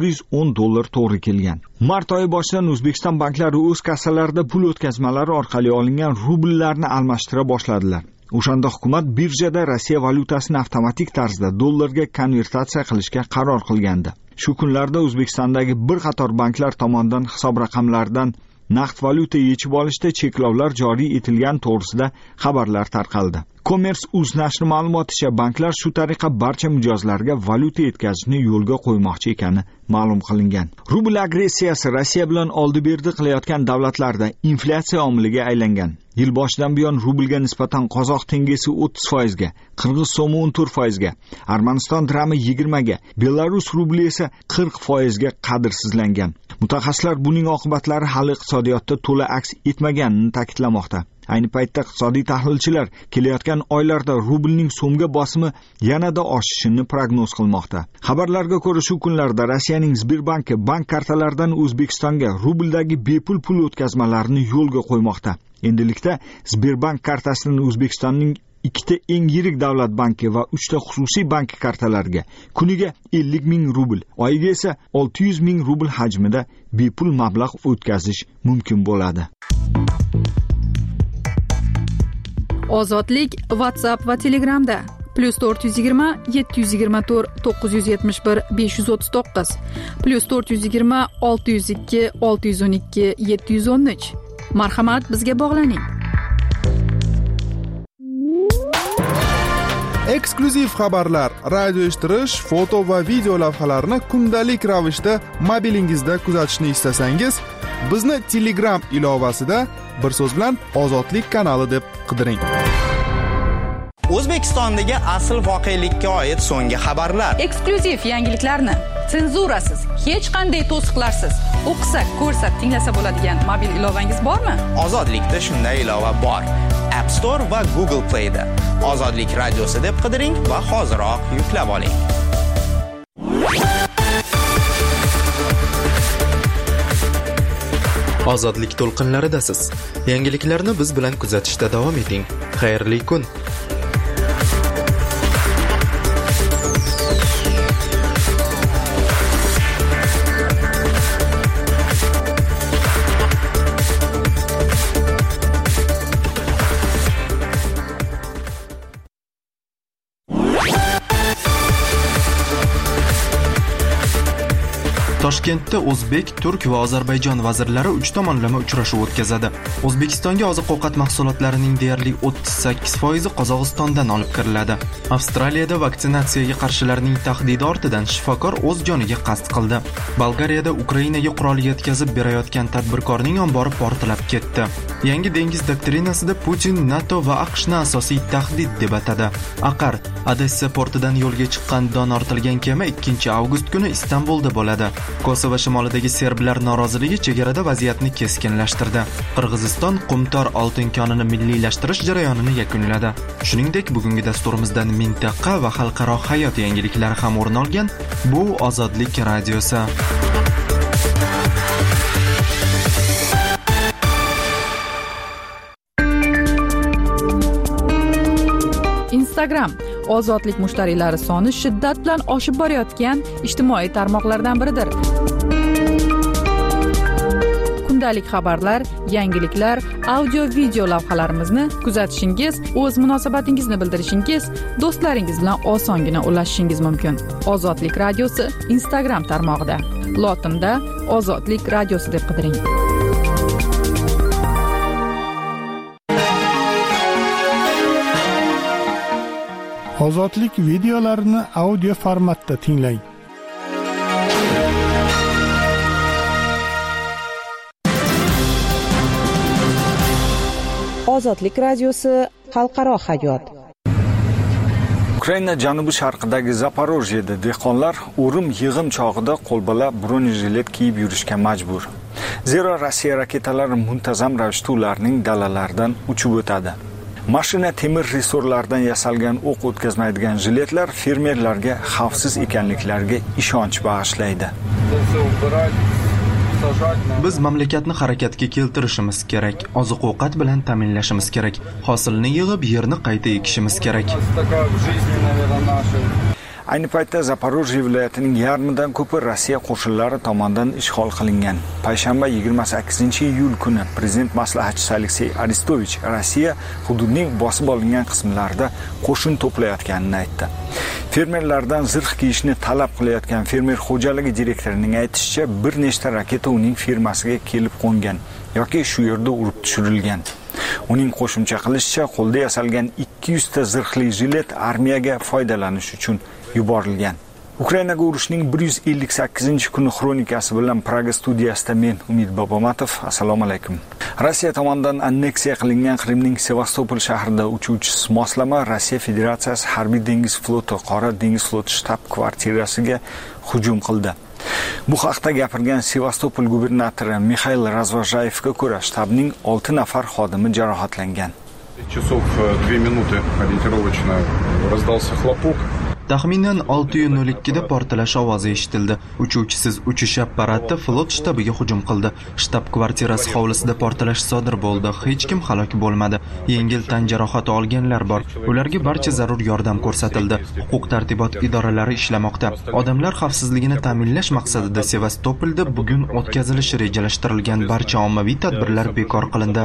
$410 to'g'ri kelgan. Mart oyi boshidan O'zbekiston banklari o'z kassalarida pul o'tkazmalari orqali olingan rubllarni almashtira boshladilar. O'shanda hukumat birjada Rossiya valyutasini avtomatik tarzda dollarga konvertatsiya qilishga qaror qilgandi. Shu kunlarda O'zbekistondagi bir qator banklar tomonidan hisob raqamlaridan naqd valyuta yechib olishda cheklovlar joriy etilgan to'g'risida xabarlar tarqaldi. Commerce.uz nashri ma'lumoticha, banklar shu tariqa barcha mijozlarga valyuta yetkazishni yo'lga qo'ymoqchi ekani ma'lum qilingan. Rubl agressiyasi Rossiya bilan oldi-berdi qilayotgan davlatlarda inflyatsiya omiliga aylangan. Yil boshidan buyon rublga nisbatan qozoq tengesi 30% ga, qirg'iz so'mi 14% ga, Armaniston dirhami 20 ga, Belarus rubli esa 40% ga qadrsizlangan. Mutaxassislar buning oqibatlari hali iqtisodiyotda to'la aks etmaganini ta'kidlamoqda. Ayni paytda iqtisodiy tahlilchilar kelayotgan oylarda rublning so'mga bosimi yanada oshishini prognoz qilmoqda. Xabarlarga ko'ra, shu kunlarda Rossiyaning Sberbanki bank kartalaridan O'zbekistonga rubldagi bepul pul o'tkazmalarini yo'lga qo'ymoqda. Endilikda Sberbank kartasidan O'zbekistonning 2 eng yirik davlat banki va 3 xususiy bank kartalariga kuniga 50 ming rubl, oyiga esa 600 ming rubl hajmida bepul mablag' o'tkazish mumkin bo'ladi. Ozodlik WhatsApp va Telegramda +420 724 971 539 +420 602 612 713. Marhamat, bizga bog'laning. Eksklyuziv xabarlar, radio eshittirish, foto va video lavhalarni kundalik ravishda mobilingizda kuzatishni istasangiz, bizni Telegram ilovasida bir so'z bilan Ozodlik kanali deb qidiring. O'zbekistondagi asl voqelikka oid so'nggi xabarlar, eksklyuziv yangiliklarni senzurasiz, hech qanday to'siqlarsiz o'qisa, ko'rsa, tinglasa bo'ladigan mobil ilovangiz bormi? Ozodlikda shunday ilova bor. App Store va Google Play da Ozodlik radiosi deb qidiring va hoziroq yuklab oling. Ozodlik to'lqinlaridasiz. Yangiliklarni biz bilan kuzatishda davom eting. Xayrli kun. Toshkentda O'zbek, Turk va Ozarbayjon vazirlari 3 tomonlama uchrashuv o'tkazadi. O'zbekistonga oziq-ovqat mahsulotlarining deyarli 38% Qozog'istondan olib kiriladi. Avstraliyada vaksinatsiyaga qarshilarning tahdidi ortidan shifokor o'z joniga qasd qildi. Bolgariyada Ukrainaga qurol yetkazib berayotgan tadbirkorning ombori portlab ketdi. Yangi dengiz doktrinasida Putin NATO va AQShni asosiy tahdid deb atadi. Aqar Odessa portidan yo'lga chiqqan don ortilgan kema 2 avgust kuni Istanbulda bo'ladi. Kosovo shimolidagi serblar noroziligi chegarada vaziyatni keskinlashtirdi. Qirg'iziston Qumtor oltin konini milliylashtirish jarayonini yakunladi. Shuningdek, bugungi dasturimizdan mintaqa va xalqaro hayot yangiliklari ham o'rin olgan. Bu Ozodlik radiosi. Instagram ozodlik mushtariylari soni shiddat bilan oshib borayotgan ijtimoiy tarmoqlardan biridir. Kundalik xabarlar, yangiliklar, audio-video lavhalarimizni kuzatishingiz, o'z munosabatingizni bildirishingiz, do'stlaringiz bilan osongina ulashishingiz mumkin. Ozodlik radiosi Instagram tarmog'ida. Lotinda Ozodlik radiosi deb qidiring. Ozodlik videolarini audio formatda tinglang. Ozodlik radiosi xalqaro hayot. Ukraina janubi sharqidagi Zaporojyeda dehqonlar o'rim yig'im chog'ida qo'lbola bronjilet kiyib yurishga majbur. Zero Rossiya raketalari muntazam ravishda ularning dalalaridan uchib o'tadi. Mashina temir resorlardan yasalgan o'q o'tkazmaydigan jiletlar fermerlarga xavfsiz ekanliklariga ishonch bag'ishlaydi. Biz mamlakatni harakatga keltirishimiz kerak, oziq-ovqat bilan ta'minlashimiz kerak, hosilni yig'ib yerni qayta ekishimiz kerak. Ayni paytda Zaporojye viloyatining yarmidan ko'pi Rossiya qo'shinlari tomonidan ishg'ol qilingan. Payshanba 28-iyul kuni prezident maslahatchisi Aleksey Arestovich Rossiya hududining bosib olingan qismlarida qo'shin to'playotganini aytdi. Fermerlardan zirh kiyishni talab qilayotgan fermer xo'jaligi direktorining aytishicha, bir nechta raketa uning firmasiga kelib qo'ngan yoki shu yerda urib tushirilgan. Uning qo'shimcha qilishicha, qo'lda yasalgan 200 ta zirhli jilet armiyaga foydalanish uchun yuborilgan. Ukrainaga urushning 158-kuni xronikasi bilan Praga studiyasida men Umid Bobomatov. Assalomu alaykum. Rossiya tomonidan anneksiya qilingan Qrimning Sevastopol shahrida uchuvchisiz moslama Rossiya Federatsiyasi harbiy dengiz floti Qora dengiz floti shtab-kvartirasiga hujum qildi. Bu haqda gapirgan Sevastopol gubernatori Mikhail Razvojayevga ko'ra, shtabning 6 nafar xodimi jarohatlangan. Часов 2 минуты ориентировочно раздался хлопок. Taxminan 6:02 da portlash ovozi eshitildi. Uchuvchisiz uchish apparati flot shtabiga hujum qildi. Shtab kvartirasi hovlisida portlash sodir bo'ldi. Hech kim halok bo'lmadi. Yengil tan jarohati olganlar bor. Ularga barcha zarur yordam ko'rsatildi. Huquq-tartibot idoralari ishlamoqda. Odamlar xavfsizligini ta'minlash maqsadida Sevastopolda bugun o'tkazilishi rejalashtirilgan barcha ommaviy tadbirlar bekor qilindi.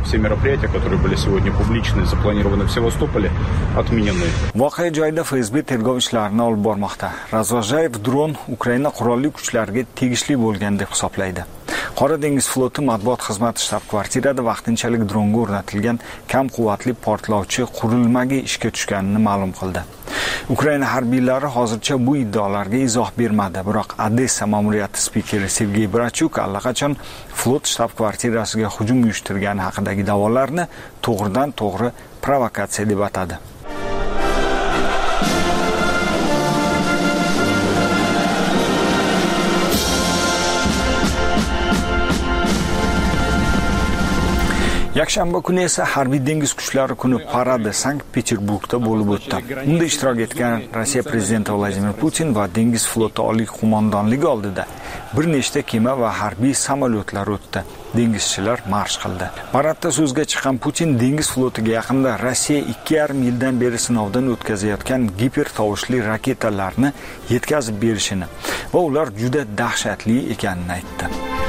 Voqea joyida FSB tergov ishlarini olib bormoqda. Razvojayev dron Ukraina qurolli kuchlariga tegishli bo'lgan deb hisoblaydi. Qora dengiz floti matbuot xizmati shtab-kvartirada vaqtinchalik dronga o'rnatilgan kam quvvatli portlovchi qurilmaga ishga tushganini ma'lum qildi. Ukraina harbiylari hozircha bu iddaolarga izoh bermadi, biroq Odessa ma'muriyati spikeri Sergey Brachuk allaqachon flot shtab-kvartirasiga hujum uyushtirgani haqidagi da'volarni to'g'ridan-to'g'ri provokatsiya deb atadi. Yakshanba kuni esa harbiy dengiz kuchlari kuni paradi Sankt-Peterburgda bo'lib o'tdi. Unda ishtirok etgan Rossiya prezidenti Vladimir Putin va dengiz floti oliy qo'mondonligi oldida bir nechta kema va harbiy samolyotlar o'tdi. Dengizchilar marsh qildi. Paradda so'zga chiqqan Putin dengiz flotiga yaqinda Rossiya 2,5 yildan beri sinovdan o'tkazayotgan gipertovushli raketalarni yetkazib berishini va ular juda dahshatli ekanini aytdi.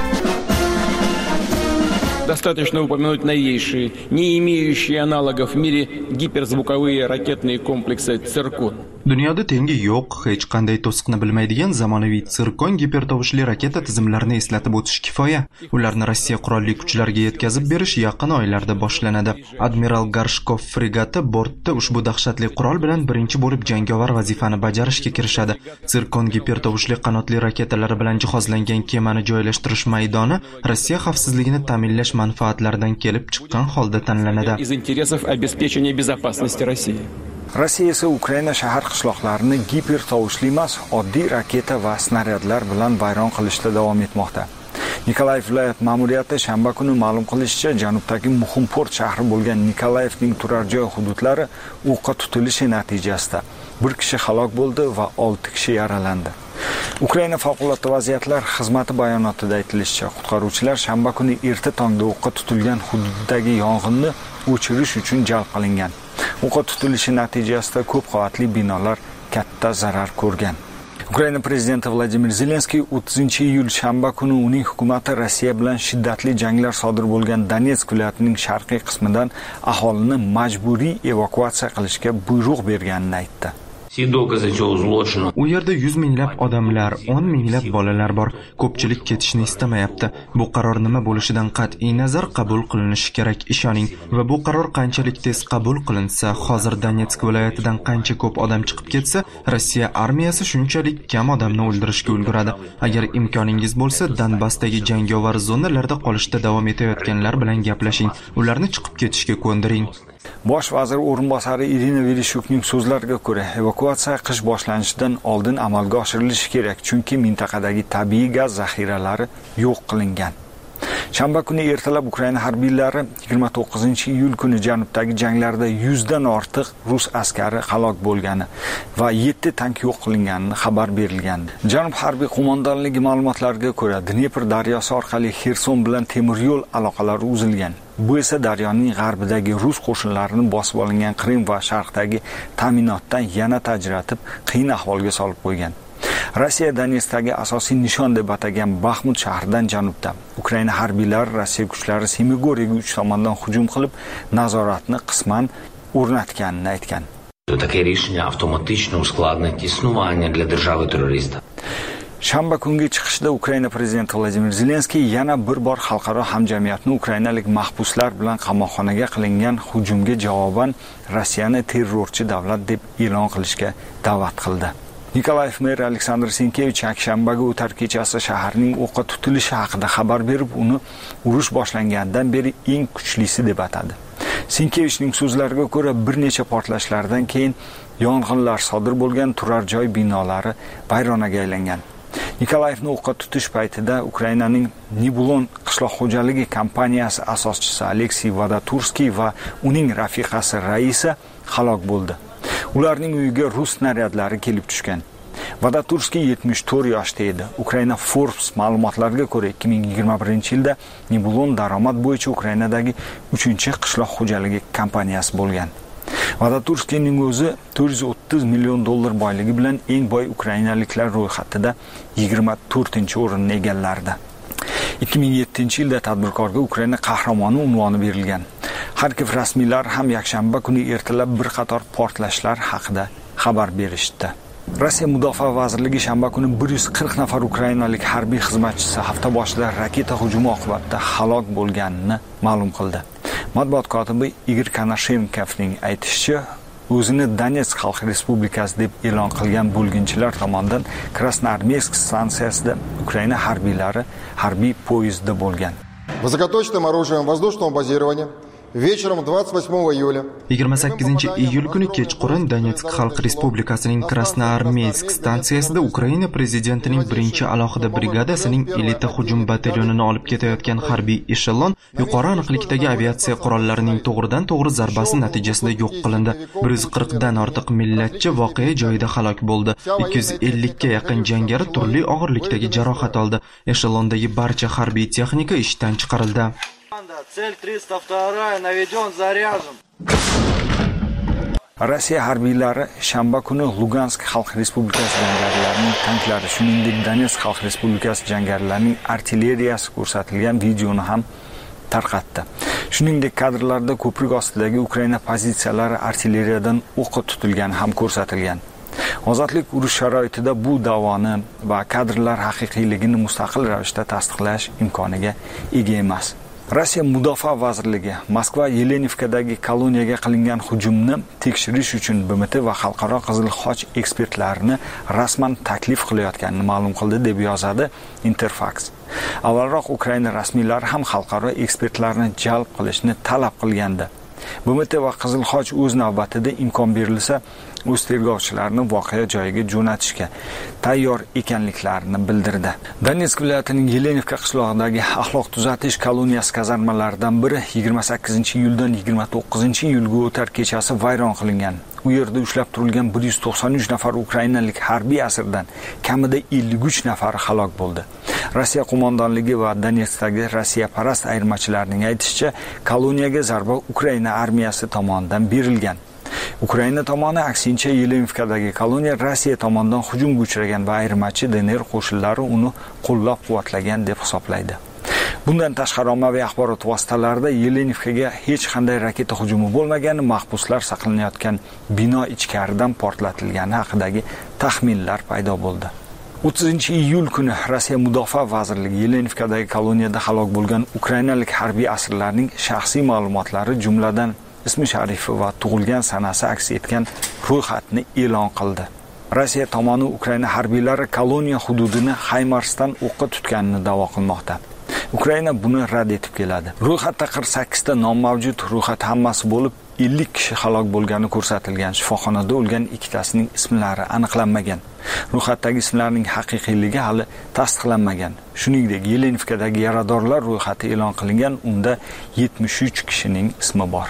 Достаточно упомянуть новейшие, не имеющие аналогов в мире гиперзвуковые ракетные комплексы «Циркон». Dunyoda tengi yo'q, hech qanday to'siqni bilmaydigan zamonaviy Tsirkon gipertovushli raketa tizimlarini eslatib o'tish kifoya. Ularni Rossiya qurolli kuchlariga yetkazib berish yaqin oylarda boshlanadi. Admiral Gorshkov fregati bortda ushbu dahshatli qurol bilan birinchi bo'lib jangovar vazifani bajarishga kirishadi. Tsirkon gipertovushli qanotli raketalari bilan jihozlangan kemani joylashtirish maydoni Rossiya xavfsizligini ta'minlash manfaatlaridan kelib chiqqan holda tanlanadi. Из интересов обеспечения безопасности России. Rossiya esa Ukraina shahar qishloqlarini gipertovushli emas, oddiy raketa va snaryadlar bilan vayron qilishda davom etmoqda. Nikolayev viloyat ma'muriyati shanba kuni ma'lum qilishicha, janubdagi muhim port shahri bo'lgan Nikolayevning turar joy hududlari o'qqa tutilishi natijasida bir kishi halok bo'ldi va 6 kishi yaralandi. Ukraina favqulodda vaziyatlar xizmati bayonotida aytilishicha, qutqaruvchilar shanba kuni erta tongda o'qqa tutilgan hududdagi yong'inni o'chirish uchun jalb qilingan. O'qqa tutilishi natijasida ko'p qavatli binolar katta zarar ko'rgan. Ukraina prezidenti Vladimir Zelenskiy 30-iyul shanba kuni uning hukumati Rossiya bilan shiddatli janglar sodir bo'lgan Donetsk viloyatining sharqiy qismidan aholini majburiy evakuatsiya qilishga buyruq berganini aytdi. U yerda 100 minglab odamlar, 10 minglab bolalar bor. Ko'pchilik ketishni istamayapti. Bu qaror nima bo'lishidan qat'iy nazar qabul qilinishi kerak, ishoning. Va bu qaror qanchalik tez qabul qilinsa, hozir Donetsk viloyatidan qancha ko'p odam chiqib ketsa, Rossiya armiyasi shunchalik kam odamni o'ldirishga ulguradi. Agar imkoningiz bo'lsa, Donbassdagi jangovar zonalarda qolishda davom etayotganlar bilan gaplashing. Ularni chiqib ketishga ko'ndiring. Bosh vazir o'rinbosari Irina Vereshchukning so'zlariga ko'ra, evakuatsiya qish boshlanishidan oldin amalga oshirilishi kerak, chunki mintaqadagi tabiiy gaz zaxiralari yo'q qilingan. Shanba kuni ertalab Ukraina harbiylari 29-iyul kuni janubdagi janglarda 100 dan ortiq rus askari halok bo'lgani va 7 tank yo'q qilinganini xabar berilgan. Janub harbiy qo'mondonligi ma'lumotlariga ko'ra, Dnepr daryosi orqali Xerson bilan temir yo'l aloqalari uzilgan. Bu esa daryoning g'arbidagi rus qo'shinlarini bosib olingan Qrim va sharqdagi ta'minotdan yana tajratib, qiyin ahvolga solib qo'ygan. Rossiya Donetskdagi asosiy nishon deb atagan Baxmut shahridan janubda Ukraina harbiylari Rossiya kuchlari Semigoriyga 3 tomondan hujum qilib, nazoratni qisman o'rnatganini aytgan. Таке рішення автоматично ускладнить існування для держави-терориста. Shanba kungi chiqishda Ukraina prezidenti Vladimir Zelenskiy yana bir bor xalqaro hamjamiyatni ukrainalik mahbuslar bilan qamoqxonaga qilingan hujumga javoban Rossiyani terrorchi davlat deb e'lon qilishga da'vat qildi. Nikolayev meri Aleksandr Sinkevich yakshanbaga o'tar kechasi shaharning o'qqa tutilishi haqida xabar berib, uni urush boshlangandan beri eng kuchlisi deb atadi. Sinkevichning so'zlariga ko'ra, bir necha portlashlardan keyin yong'inlar sodir bo'lgan turar joy binolari vayronaga aylangan. Nikolayevni o'qqa tutish paytida Ukrainaning Nibulon qishloq xo'jaligi kompaniyasi asoschisi Aleksey Vodoturskiy va uning rafiqasi Raisa halok bo'ldi. Ularning uyiga rus snaryadlari kelib tushgan. Vodoturskiy 74 yoshda edi. Ukraina Forbes ma'lumotlariga ko'ra 2021-yilda Nibulon daromad bo'yicha Ukrainadagi 3-qishloq xo'jaligi kompaniyasi bo'lgan. Vodoturskiyning o'zi $430 million boyligi bilan eng boy ukrainaliklar ro'yxatida 24-o'rinni egallardi. 2007-yilda tadbirkorga Ukraina qahramoni unvoni berilgan. Xarkov rasmiylari ham yakshanba kuni ertalab bir qator portlashlar haqida xabar berishdi. Rossiya Mudofaa vazirligi shanba kuni 140 nafar ukrainalik harbiy xizmatchisi hafta boshida raketa hujumi oqibatida halok bo'lganini ma'lum qildi. Matbuot kotibi Igor Konashenkovning aytishicha, o'zini Donetsk Xalq Respublikasi deb e'lon qilgan bo'lginchilar tomonidan Krasnoarmeysk stansiyasida Ukraina harbiylari harbiy poyezdda bo'lgan. Высокоточным оружием воздушного базирования вечером 28 июля 28-iyul kuni kechqurun Donetsk Xalq Respublikasining Krasnoarmeysk stansiyasida Ukraina prezidentining birinchi alohida brigadasining elita hujum batalyonini olib ketayotgan harbiy eshelon yuqori aniqlikdagi aviatsiya qurollarining to'g'ridan-to'g'ri zarbasi natijasida yo'q qilindi. 140 dan ortiq millatchi voqea joyida halok bo'ldi. 250 ga yaqin jangari turli og'irlikdagi jarohat oldi. Eshelondagi barcha harbiy texnika ishdan chiqarildi. Цель 302 наведен, заряжен. Rossiya harbiylari shanba kuni Lugansk Xalq Respublikasi jangarilarining tanklari, shuningdek Donetsk Xalq Respublikasi jangarilarining artilleriyasi ko'rsatilgan videoni ham tarqatdi. Shuningdek, kadrlarda ko'prik ostidagi Ukraina pozitsiyalari artilleriyadan o'qqa tutilgani ham ko'rsatilgan. Ozodlik urush sharoitida bu da'voni va kadrlar haqiqiyligini mustaqil ravishda tasdiqlash imkoniga ega emas. Rossiya Mudofaa vazirligi Moskva Yelenivkadagi koloniyaga qilingan hujumni tekshirish uchun BMT va Xalqaro Qizil Xoch ekspertlarini rasman taklif qilayotganini ma'lum qildi deb yozadi Interfax. Avvalroq Ukraina rasmiylari ham xalqaro ekspertlarni jalb qilishni talab qilgandi. BMT va Qizil Xoch o'z navbatida imkon berilsa, o'z tergovchilarini voqea joyiga jo'natishga tayyor ekanliklarini bildirdi. Donetsk viloyatining Yelenivka qishlog'idagi axloq tuzatish koloniyasi kazarmalaridan biri 28-iyuldan 29-iyulga o'tar kechasi vayron qilingan. U yerda ushlab turilgan 193 nafar ukrainalik harbiy asirdan kamida 53 nafari halok bo'ldi. Rossiya qo'mondonligi va Donetskdagi Rossiya parast ayirmachilarining aytishicha, koloniyaga zarba Ukraina armiyasi tomonidan berilgan. Ukraina tomoni aksincha Yelenivkadagi koloniya Rossiya tomonidan hujumga uchragan va ayirmachi DNR qo'shinlari uni qo'llab-quvvatlagan deb hisoblaydi. Bundan tashqari ommaviy axborot vositalarida Yelenivkaga hech qanday raketa hujumi bo'lmagani, mahbuslar saqlanayotgan bino ichkaridan portlatilgani haqidagi taxminlar paydo bo'ldi. 30-iyul kuni Rossiya Mudofaa vazirligi Yelenivkadagi koloniyada halok bo'lgan ukrainalik harbiy asirlarning shaxsiy ma'lumotlari, jumladan ismi sharifi va tug'ilgan sanasi aks etgan ro'yxatni e'lon qildi. Rossiya tomoni Ukraina harbiylari koloniya hududini HIMARSdan o'qqa tutganini da'vo qilmoqda. Ukraina buni rad etib keladi. Ro'yxatda 48 ta nom mavjud. Ro'yxat hammasi bo'lib 50 kishi halok bo'lgani ko'rsatilgan. Shifoxonada o'lgan ikkitasining ismlari aniqlanmagan. Ro'yxatdagi ismlarning haqiqiyligi hali tasdiqlanmagan. Shuningdek, Yelenivkadagi yaradorlar ro'yxati e'lon qilingan, unda 73 kishining ismi bor.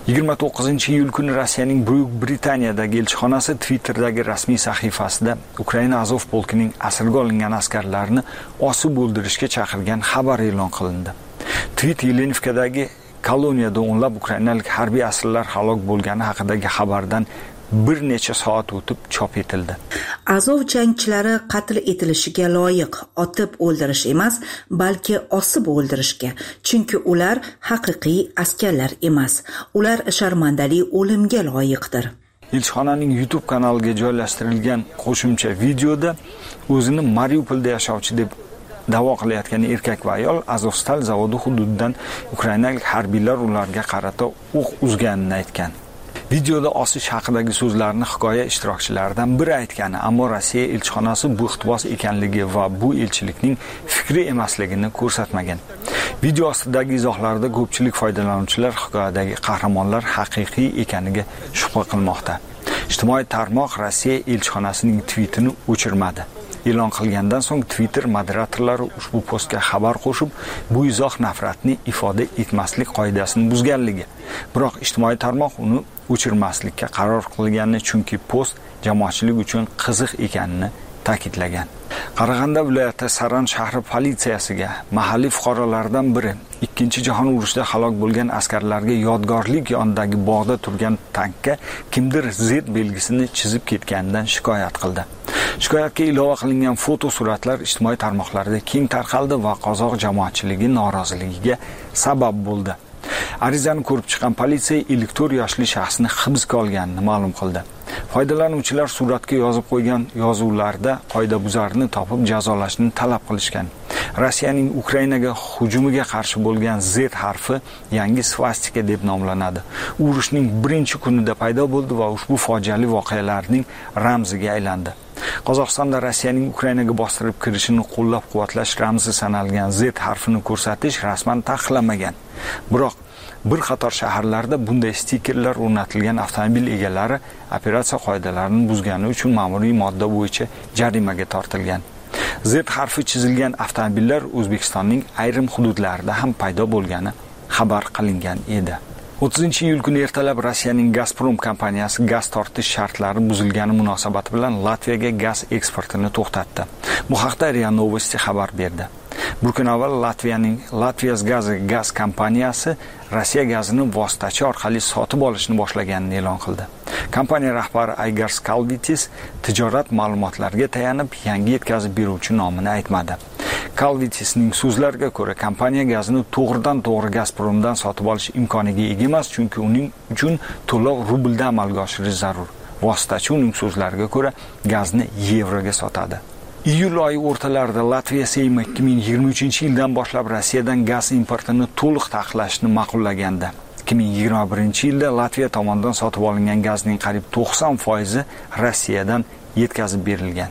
29-iyul kuni Rossiyaning Buyuk Britaniyadagi elchixonasi Twitter'dagi rasmiy sahifasida Ukraina Azov polkining asirga olingan askarlarini osib o'ldirishga chaqirgan xabar e'lon qilindi. Tweet Yelenivkadagi koloniyada o'nlab ukrainalik harbiy asirlar halok bo'lgani haqidagi xabardan bir necha soat o'tib chop etildi. Azov jangchilari qatl etilishiga loyiq, otib o'ldirish emas, balki osib o'ldirishga. Chunki ular haqiqiy askarlar emas. Ular sharmandali o'limga loyiqdir. Elchixonaning YouTube kanaliga joylashtirilgan qo'shimcha videoda o'zini Mariupolda yashovchi deb da'vo qilayotgan erkak va ayol Azovstal zavodi hududidan ukrainalik harbiylar ularga qarata o'q uzganini aytgan. Videoda osish haqidagi so'zlarni hikoya ishtirokchilaridan biri aytgani, ammo Rossiya elchixonasi bu iqtibos ekanligi va bu elchilikning fikri emasligini ko'rsatmagan. Video ostidagi izohlarda ko'pchilik foydalanuvchilar hikoyadagi qahramonlar haqiqiy ekaniga shubha qilmoqda. Ijtimoiy tarmoq Rossiya elchixonasining tweetini o'chirmadi. E'lon qilgandan so'ng Twitter moderatorlari ushbu postga xabar qo'shib, bu izoh nafratni ifoda etmaslik qoidasini buzganligi. Biroq ijtimoiy tarmoq uni o'chirmaslikka qaror qilganini, chunki post jamoatchilik uchun qiziq ekanini ta'kidlagan. Qarag'anda viloyati Saran shahri politsiyasiga mahalliy fuqarolardan biri 2-jahon urushida halok bo'lgan askarlarga yodgorlik yonidagi bog'da turgan tankka kimdir Z belgisini chizib ketganidan shikoyat qildi. Shikoyatga ilova qilingan fotosuratlar ijtimoiy tarmoqlarda keng tarqaldi va qozoq jamoatchiligi noroziligiga sabab bo'ldi. Arizani ko'rib chiqqan politsiya 54 yoshli shaxsni hibsga olganini ma'lum qildi. Foydalanuvchilar suratga yozib qo'ygan yozuvlarda qoidabuzarni topib jazolashni talab qilishgan. Rossiyaning Ukrainaga hujumiga qarshi bo'lgan Z harfi yangi svastika deb nomlanadi. Urushning birinchi kunida paydo bo'ldi va ushbu fojiali voqealarning ramziga aylandi. Qozog'istonda Rossiyaning Ukrainaga bostirib kirishini qo'llab-quvvatlash ramzi sanalgan Z harfini ko'rsatish rasman taqiqlanmagan. Biroq Bir qator shaharlarda bunday stikerlar o'rnatilgan avtomobil egalari operatsiya qoidalarini buzgani uchun ma'muriy modda bo'yicha jarimaga tortilgan. Z harfi chizilgan avtomobillar O'zbekistonning ayrim hududlarida ham paydo bo'lgani xabar qilingan edi. 30-iyul kuni ertalab Rossiyaning Gazprom kompaniyasi gaz tortish shartlari buzilgani munosabati bilan Latviyaga gaz eksportini to'xtatdi. Bu haqda RIA Novosti xabar berdi. Bir kun avval Latviyas gaz kompaniyasi Rossiya gazini vositachi orqali sotib olishni boshlaganini e'lon qildi. Kompaniya rahbari Aygars Kalvitis tijorat ma'lumotlariga tayanib yangi yetkazib beruvchi nomini aytmadi. Kalvitisning so'zlariga ko'ra, kompaniya gazni to'g'ridan-to'g'ri Gazpromdan sotib olish imkoniga ega emas, chunki uning uchun to'lov rublda amalga oshirish zarur. Vositachi uning so'zlariga ko'ra gazni yevroga sotadi. Iyul oyi o'rtalarida Latviya Seymi 2023-yildan boshlab Rossiyadan gaz importini to'liq taqiqlashni ma'qullagandi. 2021-yilda Latviya tomonidan sotib olingan gazning qariyb 90% Rossiyadan yetkazib berilgan.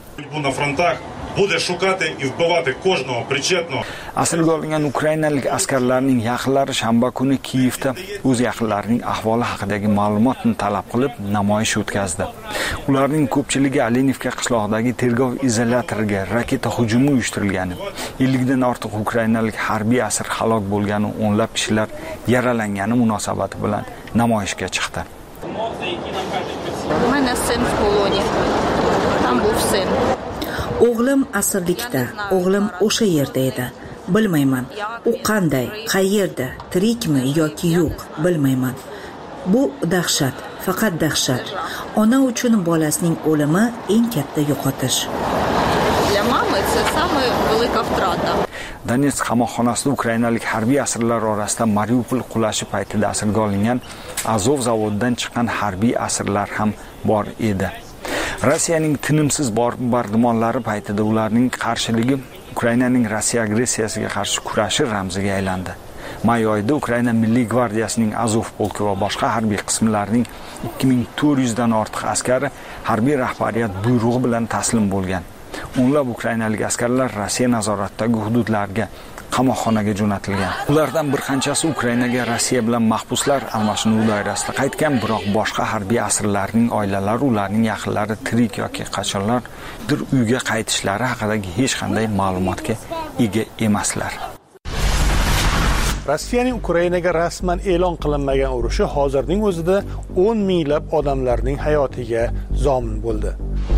Asirga olingan ukrainalik askarlarning yaqinlari shanba kuni Kiyevda o'z yaqinlarining ahvoli haqidagi ma'lumotni talab qilib namoyish o'tkazdi. Ularning ko'pchiligi Alenivka qishlog'idagi tergov izolyatoriga raketa hujumi uyushtirilgani, 50 dan ortiq ukrainalik harbiy asir halok bo'lgani, o'nlab kishilar yaralangani munosabati bilan namoyishga chiqdi. O'g'lim asirlikda, o'g'lim o'sha yerda edi. Bilmayman, u qanday, qayerda, tirikmi yoki yo'q, bilmayman. Bu dahshat, faqat dahshat. Ona uchun bolasining o'limi eng katta yo'qotish. Donetsk qamoqxonasida ukrainalik harbiy asirlar orasida Mariupol qulashi paytida asirga olingan Azov zavodidan chiqqan harbiy asirlar ham bor edi. Rossiyaning tinimsiz bombardimonlari paytida ularning qarshiligi Ukrainaning Rossiya agressiyasiga qarshi kurashi ramziga aylandi. May oyida Ukraina Milliy gvardiyasining Azov polki va boshqa harbiy qismlarining 2400 dan ortiq askari harbiy rahbariyat buyrug'i bilan taslim bo'lgan. O'nlab ukrainalik askarlar Rossiya nazoratidagi hududlarga qamoqxonaga jo'natilgan. Ulardan bir qanchasi Ukrainaga Rossiya bilan mahbuslar almashinuvi doirasida qaytgan, biroq boshqa harbiy asirlarning oilalari, ularning yaqinlari tirik yoki qachonlardir uyga qaytishlari haqidagi hech qanday ma'lumotga ega emaslar. Rossiyaning Ukrainaga rasman e'lon qilinmagan urushi hozirning o'zida 10 minglab odamlarning hayotiga zomin bo'ldi.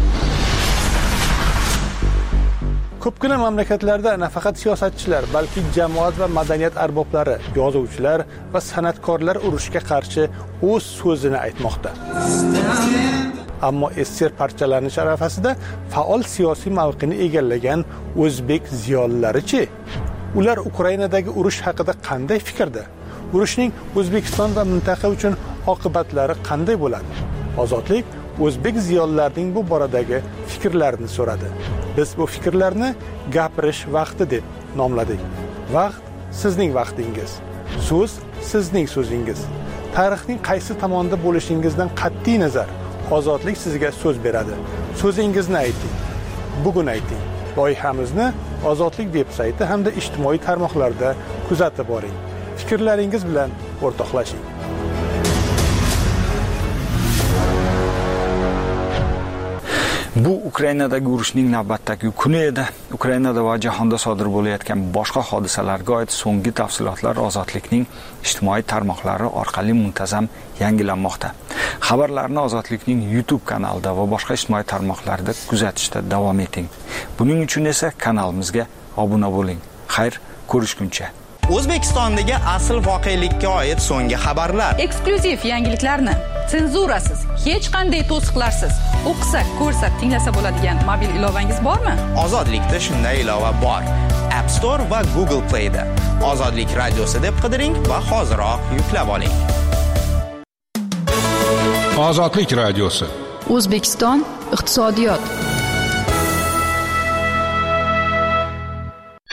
Ko'pgina mamlakatlarda nafaqat siyosatchilar, balki jamoat va madaniyat arboblari, yozuvchilar va san'atkorlar urushga qarshi o'z so'zini aytmoqda. Ammo SSR parchalanish arafasida faol siyosiy mavqeni egallagan o'zbek ziyolilari-chi? Ular Ukrainadagi urush haqida qanday fikrda? Urushning O'zbekiston va mintaqa uchun oqibatlari qanday bo'ladi? Ozodlik o'zbek ziyolilarining bu boradagi fikrlarini so'radi. Biz bu fikrlarni gapirish vaqti deb nomladik. Vaqt sizning vaqtingiz. So'z sizning so'zingiz. Tarixning qaysi tomonda bo'lishingizdan qat'iy nazar, ozodlik sizga so'z beradi. So'zingizni ayting. Bugun ayting. Loyihamizni Ozodlik veb-sayti hamda ijtimoiy tarmoqlarda kuzatib boring. Fikrlaringiz bilan o'rtoqlashing. Bu Ukrainadagi urushning navbatdagi kuni edi. Ukrainada va jahonda sodir bo'layotgan boshqa hodisalarga oid so'nggi tafsilotlar Ozodlikning ijtimoiy tarmoqlari orqali muntazam yangilanmoqda. Xabarlarni Ozodlikning YouTube kanalida va boshqa ijtimoiy tarmoqlarda kuzatishda davom eting. Buning uchun esa kanalimizga obuna bo'ling. Xayr, ko'rishguncha. O'zbekistondagi asl voqelikka oid so'nggi xabarlar, eksklyuziv yangiliklarni senzurasiz, hech qanday to'siqlarsiz o'qisak, ko'rsak, tinglasa bo'ladigan mobil ilovangiz bormi? Ozodlikda shunday ilova bor. App Store va Google Play da Ozodlik radiosi deb qidiring va hoziroq yuklab oling. Ozodlik radiosi. O'zbekiston iqtisodiyot.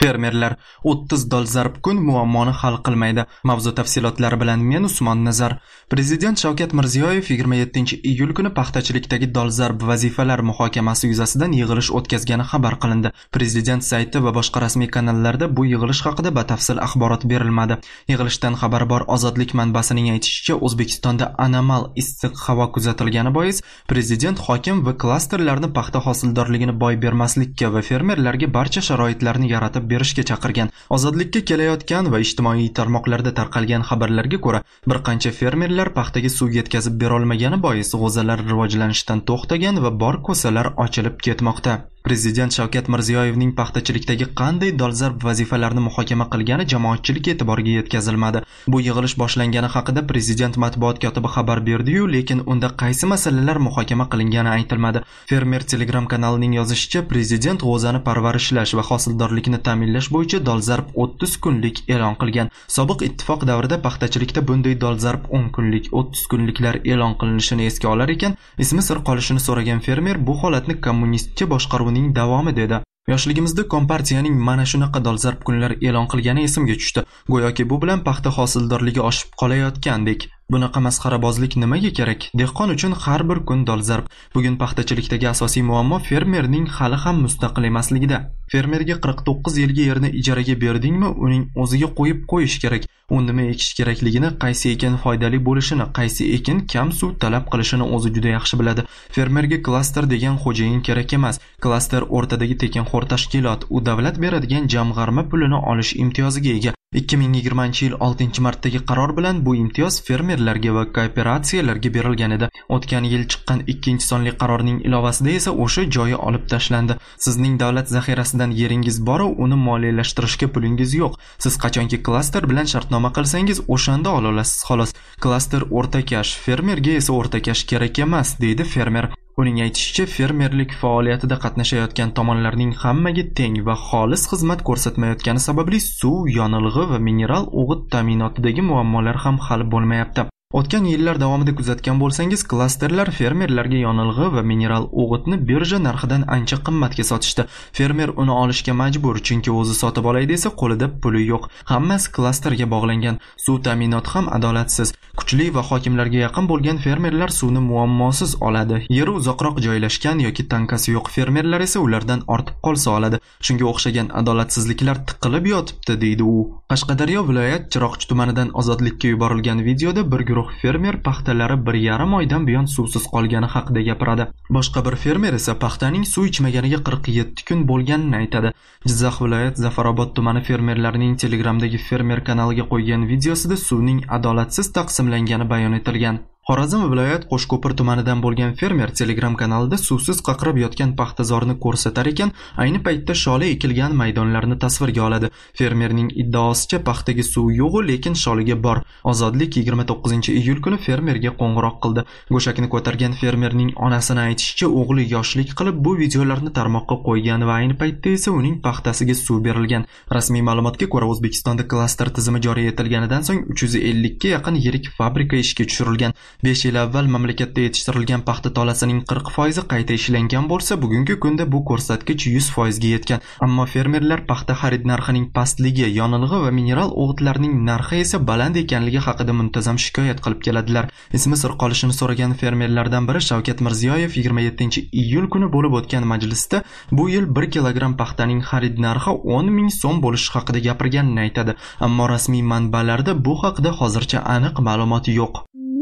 Fermerlar 30 dolzarb kun muammoni hal qilmaydi. Mavzu tafsilotlari bilan men Usmon Nazar. Prezident Shavkat Mirziyoyev 27-iyul kuni paxtachilikdagi dolzarb vazifalar muhokamasi yuzasidan yig'ilish o'tkazgani xabar qilindi. Prezident sayti va boshqa rasmiy kanallarda bu yig'ilish haqida batafsil axborot berilmadi. Yig'ilishdan xabardor Ozodlik manbasining aytishicha, O'zbekistonda anomal issiq havo kuzatilgani bois prezident hokim va klasterlarni paxta hosildorligini boy bermaslikka va fermerlarga barcha sharoitlarni yaratib berishga chaqirgan. Ozodlikka kelayotgan va ijtimoiy tarmoqlarda tarqalgan xabarlarga ko'ra, bir qancha fermerlar paxtaga suv yetkazib bera olmagani bois g'o'zalar rivojlanishdan to'xtagan va bor ko'salar ochilib ketmoqda. Prezident Shavkat Mirziyoyevning paxtachilikdagi qanday dolzarb vazifalarni muhokama qilgani jamoatchilik e'tiboriga yetkazilmadi. Bu yig'ilish boshlangani haqida prezident matbuot kotibi xabar berdi-yu, lekin unda qaysi masalalar muhokama qilingani aytilmadi. Fermer Telegram kanalining yozishicha, prezident g'o'zani parvarishlash va hosildorlikni ta'minlash bo'yicha dolzarb 30 kunlik e'lon qilgan. Sobiq ittifoq davrida paxtachilikda bunday dolzarb 10 kunlik, 30 kunliklar e'lon qilinishini esga olar ekan, ismi sir qolishini so'ragan fermer bu holatni kommunistcha boshqaruvning davomi dedi. Yoshligimizda kompartiyaning mana shunaqa dolzarb kunlar e'lon qilgani esimga tushdi. Go'yoki bu bilan paxta hosildorligi oshib qolayotgandek. Bunaqa masxarabozlik nimaga kerak? Dehqon uchun har bir kun dolzarb. Bugun paxtachilikdagi asosiy muammo fermerning hali ham mustaqil emasligida. Fermerga 49 yilga yerni ijaraga berdingmi, uning o'ziga qo'yib qo'yish kerak. U nima ekish kerakligini, qaysi ekin foydali bo'lishini, qaysi ekin kam suv talab qilishini o'zi juda yaxshi biladi. Fermerga klaster degan xo'jayin kerak emas. Klaster o'rtadagi tekinxo'r tashkilot, u davlat beradigan jamg'arma pulini olish imtiyoziga ega. 2020-yil 6-martdagi qaror bilan bu imtiyoz fermerlarga va kooperatsiyalarga berilgan edi. O'tgan yil chiqqan 2-sonli qarorning ilovasida esa o'sha joyi olib tashlandi. Sizning davlat zaxirasidan yeringiz bor, uni moliyalashtirishga pulingiz yo'q. Siz qachonki klaster bilan shartnoma qilsangiz, o'shanda ola olasiz xolos. Klaster o'rtakash, fermerga esa o'rtakash kerak emas, deydi fermer. Uning aytishicha, fermerlik faoliyatida qatnashayotgan tomonlarning hammaga teng va xolis xizmat ko'rsatmayotgani sababli suv, yonilg'i va mineral o'g'it ta'minotidagi muammolar ham hal bo'lmayapti. O'tgan yillar davomida kuzatgan bo'lsangiz, klasterlar fermerlarga yonilg'i va mineral o'g'itni birja narxidan ancha qimmatga sotishdi. Fermer uni olishga majbur, chunki o'zi sotib olay desa qo'lida puli yo'q. Hammasi klasterga bog'langan. Suv ta'minoti ham adolatsiz. Kuchli va hokimlarga yaqin bo'lgan fermerlar suvni muammosiz oladi. Yeri uzoqroq joylashgan yoki tankasi yo'q fermerlar esa ulardan ortib qolsa oladi. Shunga o'xshagan adolatsizliklar tiqilib yotibdi, deydi u. Qashqadaryo viloyat Chiroqchi tumanidan Ozodlikka yuborilgan videoda bir guruh fermer paxtalari 1,5 oydan buyon suvsiz qolgani haqida gapiradi. Boshqa bir fermer esa paxtaning suv ichmaganiga 47 kun bo'lganini aytadi. Jizzax viloyat Zafarobod tumani fermerlarining Telegramdagi fermer kanaliga qo'ygan videosida suvning adolatsiz taqsimlangani bayon etilgan. Xorazm viloyat Qo'shko'pir tumanidan bo'lgan fermer Telegram kanalida suvsiz qaqrab yotgan paxtazorni ko'rsatar ekan, ayni paytda sholi ekilgan maydonlarni tasvirga oladi. Fermerning iddaosicha paxtaga suv yo'q, lekin sholiga bor. Ozodlik 29-iyul kuni fermerga qo'ng'iroq qildi. Go'shakni ko'targan fermerning onasini aytishicha, o'g'li yoshlik qilib bu videolarni tarmoqqa qo'ygan va ayni paytda esa uning paxtasiga suv berilgan. Rasmiy ma'lumotga ko'ra, O'zbekistonda klaster tizimi joriy etilganidan so'ng 350 ga yaqin yirik fabrika ishga tushirilgan. 5 yil avval mamlakatda yetishtirilgan paxta tolasining 40% qayta ishlangan bo'lsa, bugungi kunda bu ko'rsatkich 100% ga yetgan. Ammo fermerlar paxta xarid narxining pastligi, yonilg'i va mineral o'g'itlarning narxi esa baland ekanligi haqida muntazam shikoyat qilib keladilar. Ismi sir qolishini so'ragan fermerlardan biri Shavkat Mirziyoyev 27-iyul kuni bo'lib o'tgan majlisda bu yil 1 kilogramm paxtaning xarid narxi 10 ming so'm bo'lishi haqida gapirganini aytadi. Ammo rasmiy manbalarda bu haqida hozircha aniq ma'lumot yo'q.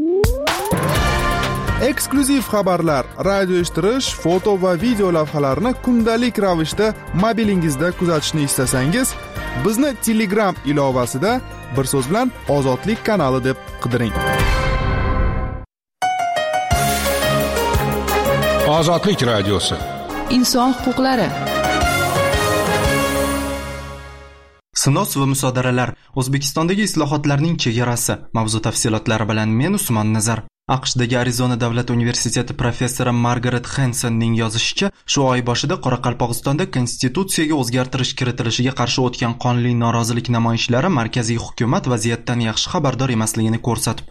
Eksklyuziv xabarlar, radio eshittirish, foto va video lavhalarni kundalik ravishda mobilingizda kuzatishni istasangiz, bizni Telegram ilovasida bir so'z bilan Ozodlik kanali deb qidiring. Ozodlik radiosi. Inson huquqlari. Sinos va musodaralar. O'zbekistondagi islohotlarning chegarasi. Mavzu tafsilotlari bilan men Usmon Nazar. AQShdagi Arizona davlat universiteti professori Margaret Hansonning yozishicha, shu oy boshida Qoraqalpog'istonda konstitutsiyaga o'zgartirish kiritilishiga qarshi o'tgan qonli norozilik namoyishlari markaziy hukumat vaziyatdan yaxshi xabardor emasligini ko'rsatib qo'ygan.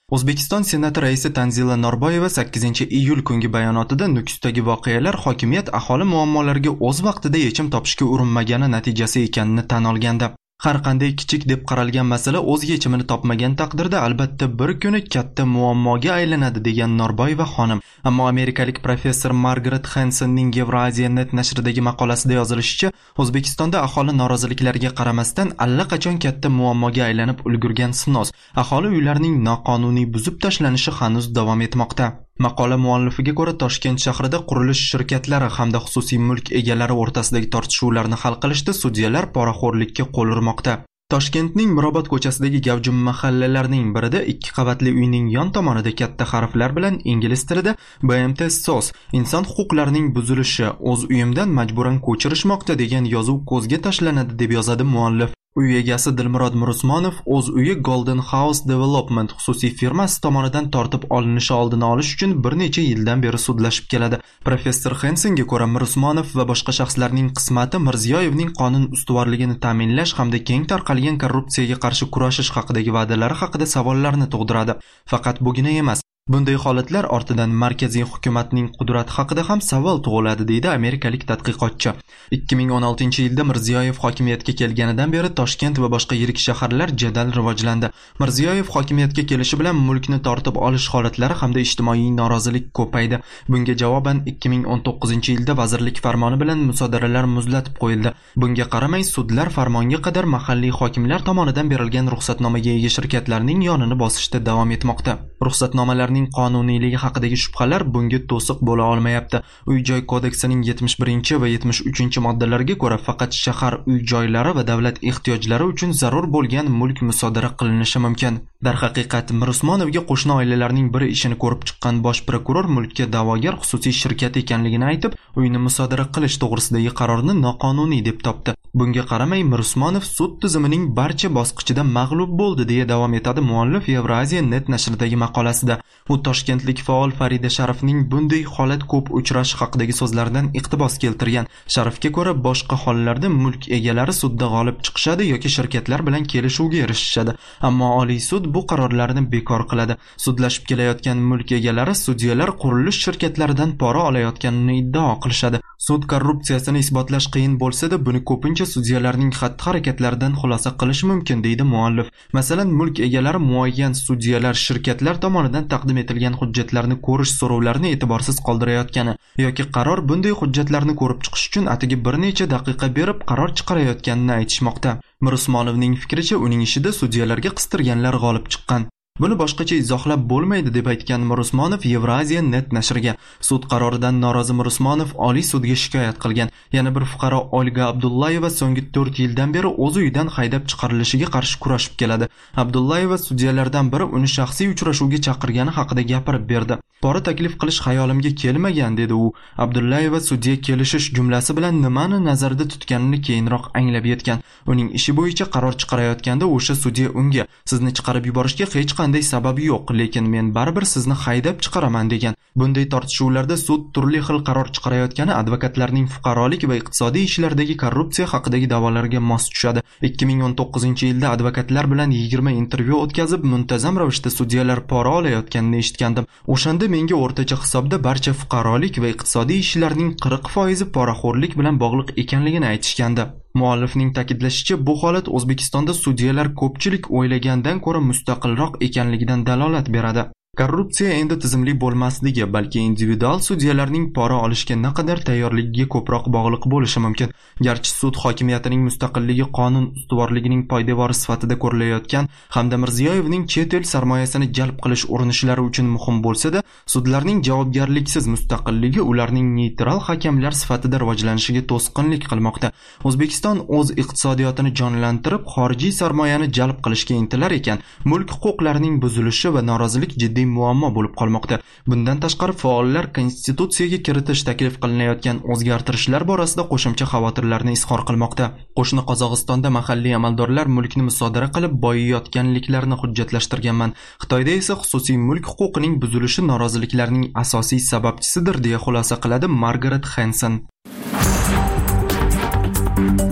O'zbekiston Senati raisi Tanzila Norboyeva 8-iyul kungi bayonotida Nukusdagi voqealar hokimiyat aholi muammolariga o'z vaqtida yechim topishga urinmagani natijasi ekanini tan olgandi. Har qanday kichik deb qaralgan masala o'z yechimini topmagan taqdirda albatta bir kuni katta muammoga aylanadi degan Norboyeva xonim. Ammo amerikalik professor Margaret Hansonning Eurasia Net nashridagi maqolasida yozilishicha, O'zbekistonda aholi noroziliklariga qaramasdan allaqachon katta muammoga aylanib ulgurgan snos, aholi uylarining noqonuniy buzib tashlanishi hanuz davom etmoqda. Maqola muallifiga ko'ra, Toshkent shahrida qurilish shirkatlari hamda xususiy mulk egalari o'rtasidagi tortishuvlarni hal qilishda sudyalar poraxo'rlikka qo'l urmoqda. Toshkentning Mirobod ko'chasidagi gavjum mahallalarning birida 2 qavatli uyning yon tomonida katta harflar bilan ingliz tilida BMT SOS, inson huquqlarining buzilishi, o'z uyimdan majburan ko'chirishmoqda degan yozuv ko'zga tashlanadi deb yozadi muallif. Uy egasi Dilmurod Mirusmonov o'z uyi Golden House Development xususiy firmasi tomonidan tortib olinishi oldini olish uchun bir necha yildan beri sudlashib keladi. Professor Hensonga ko'ra, Mirusmonov va boshqa shaxslarning qismati Mirziyoyevning qonun ustuvorligini ta'minlash hamda keng tarqalgan korrupsiyaga qarshi kurashish haqidagi va'dalari haqida savollarni tug'diradi. Faqat bugina emas. Bunday holatlar ortidan markaziy hukumatning qudrati haqida ham savol tug'iladi, deydi amerikalik tadqiqotchi. 2016-yilda Mirziyoyev hokimiyatga kelganidan beri Toshkent va boshqa yirik shaharlar jadal rivojlandi. Mirziyoyev hokimiyatga kelishi bilan mulkni tortib olish holatlari hamda ijtimoiy norozilik ko'paydi. Bunga javoban 2019-yilda vazirlik farmoni bilan musodaralar muzlatib qo'yildi. Bunga qaramay sudlar farmonga qadar mahalliy hokimlar tomonidan berilgan ruxsatnomaga ega shirkatlarning yonini bosishda davom etmoqda. Ruxsatnomalarning qonuniyligi haqidagi shubhalar bunga to'siq bo'la olmayapti. Uy-joy kodeksining 71 va 73 moddalariga ko'ra faqat shahar uy-joylari va davlat ehtiyojlari uchun zarur bo'lgan mulk musodara qilinishi mumkin. Darhaqiqat, Mirusmonovga qo'shni oilalarning biri ishini ko'rib chiqqan bosh prokuror mulkka da'vogar xususiy shirkat ekanligini aytib, uyni musodara qilish to'g'risidagi qarorni noqonuniy deb topdi. Bunga qaramay, Mirusmonov sud tizimining barcha bosqichida mag'lub bo'ldi deya davom etadi muallif Eurasia Net nashridagi maqolasida. U toshkentlik faol Farida Sharifning bunday holat ko'p uchrashi haqidagi so'zlaridan iqtibos keltirgan. Sharifga ko'ra, boshqa hollarda mulk egalari sudda g'olib chiqishadi yoki shirkatlar bilan kelishuvga erishishadi. Ammo Oliy sud bu qarorlarni bekor qiladi. Sudlashib kelayotgan mulk egalari sudyalar qurilish shirkatlaridan pora olayotganini iddao qilishadi. Sud korrupsiyasini isbotlash qiyin bo'lsa-da, buni ko'pincha sudyalarning xatti-harakatlaridan xulosa qilish mumkin, deydi muallif. Masalan, mulk egalari muayyan sudyalar shirkatlar tomonidan taqdim etilgan hujjatlarni ko'rish so'rovlarini e'tiborsiz qoldirayotgani yoki qaror bunday hujjatlarni ko'rib chiqish uchun atigi bir necha daqiqa berib qaror chiqarayotganini aytishmoqda. Mirusmonovning fikricha, uning ishida sudyalarga qistirganlar g'olib chiqqan. Buni boshqacha izohlab bo'lmaydi deb aytgan Mirusmonov Eurasia Net nashriga. Sud qaroridan norozi Mirusmonov Oliy sudga shikoyat qilgan. Yana bir fuqaro Olga Abdullayeva so'nggi 4 yildan beri o'z uyidan haydab chiqarilishiga qarshi kurashib keladi. Abdullayeva sudyalardan biri uni shaxsiy uchrashuvga chaqirgani haqida gapirib berdi. Pora taklif qilish xayolimga kelmagan, dedi u. Abdullayeva sudya kelishish jumlasi bilan nimani nazarda tutganini keyinroq anglab yetgan. Uning ishi bo'yicha qaror chiqarayotganda o'sha sudya unga sizni chiqarib yuborishga hech qanday sababi yo'q, lekin men baribir sizni haydab chiqaraman degan. Bunday tortishuvlarda sud turli xil qaror chiqarayotgani advokatlarning fuqarolik va iqtisodiy ishlardagi korrupsiya haqidagi da'volariga mos tushadi. 2019-yilda advokatlar bilan 20 intervyu o'tkazib, muntazam ravishda sudyalar pora olayotganini eshitgandim. O'shanda menga o'rtacha hisobda barcha fuqarolik va iqtisodiy ishlarning 40% poraxo'rlik bilan bog'liq ekanligini aytishgandi. Muallifning ta'kidlashicha, bu holat O'zbekistonda sudyalar ko'pchilik o'ylagandan ko'ra mustaqilroq ekanligidan dalolat beradi. Korrupsiya endi tizimli bo'lmasligi, balki individual sudyalarning pora olishga naqadar tayyorligiga ko'proq bog'liq bo'lishi mumkin. Garchi sud hokimiyatining mustaqilligi qonun ustuvorligining poydevori sifatida ko'rilayotgan hamda Mirziyoyevning chet el sarmoyasini jalb qilish urinishlari uchun muhim bo'lsa-da, sudlarning javobgarliksiz mustaqilligi ularning neytral hakamlar sifatida rivojlanishiga to'sqinlik qilmoqda. O'zbekiston o'z iqtisodiyotini jonlantirib, xorijiy sarmoyani jalb qilishga intilar ekan, mulk huquqlarining buzilishi va norozilik jiddiy muammo bo'lib qolmoqda. Bundan tashqari faollar konstitutsiyaga kiritish taklif qilinayotgan o'zgartirishlar borasida qo'shimcha xavotirlarni izhor qilmoqda. Qo'shni Qozog'istonda mahalliy amaldorlar mulkni musodara qilib boyiyotganliklarini hujjatlashtirganman. Xitoyda esa xususiy mulk huquqining buzilishi noroziliklarning asosiy sababchisidir, deya xulosa qiladi Margaret Hanson. Va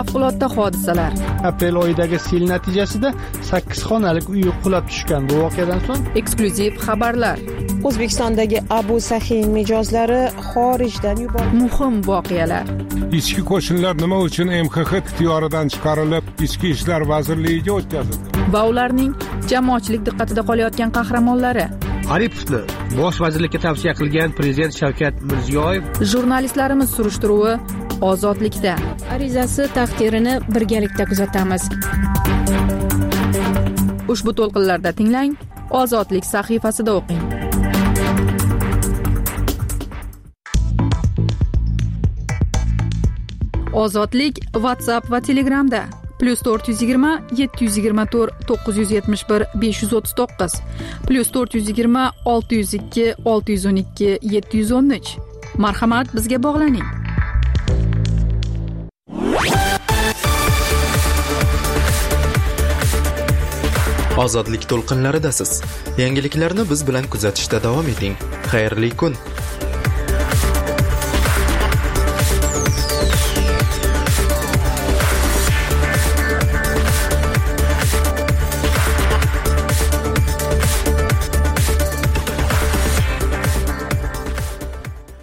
favqulodda hodisalar. Aprel oyidagi sel natijasida 8 xonalik uy qulab tushgan. Bu voqeadan so'ng eksklyuziv xabarlar. O'zbekistondagi Abu Sahin mijozlari xorijdan yuborildi. Muhim voqealar. Ichki qo'shinlar nima uchun MXX ixtiyoridan chiqarilib, Ichki ishlar vazirligiga o'tkazildi? Va ularning jamoatchilik diqqatida qolayotgan qahramonlari. Aripovni bosh vazirlikka tavsiya qilgan prezident Shavkat Mirziyoyev. Jurnalistlarimiz surishtiruvi ozodlikda. Arizasi taqdirini birgalikda kuzatamiz. Ushbu to'lqinlarda tinglang, Ozodlik sahifasida o'qing. Ozodlik WhatsApp va Telegramda +420 724 971 539 +420 602 612 713. Marhamat, bizga bog'laning. Ozodlik to'lqinlaridasiz. Yangiliklarni biz bilan kuzatishda davom eting. Xayrli kun.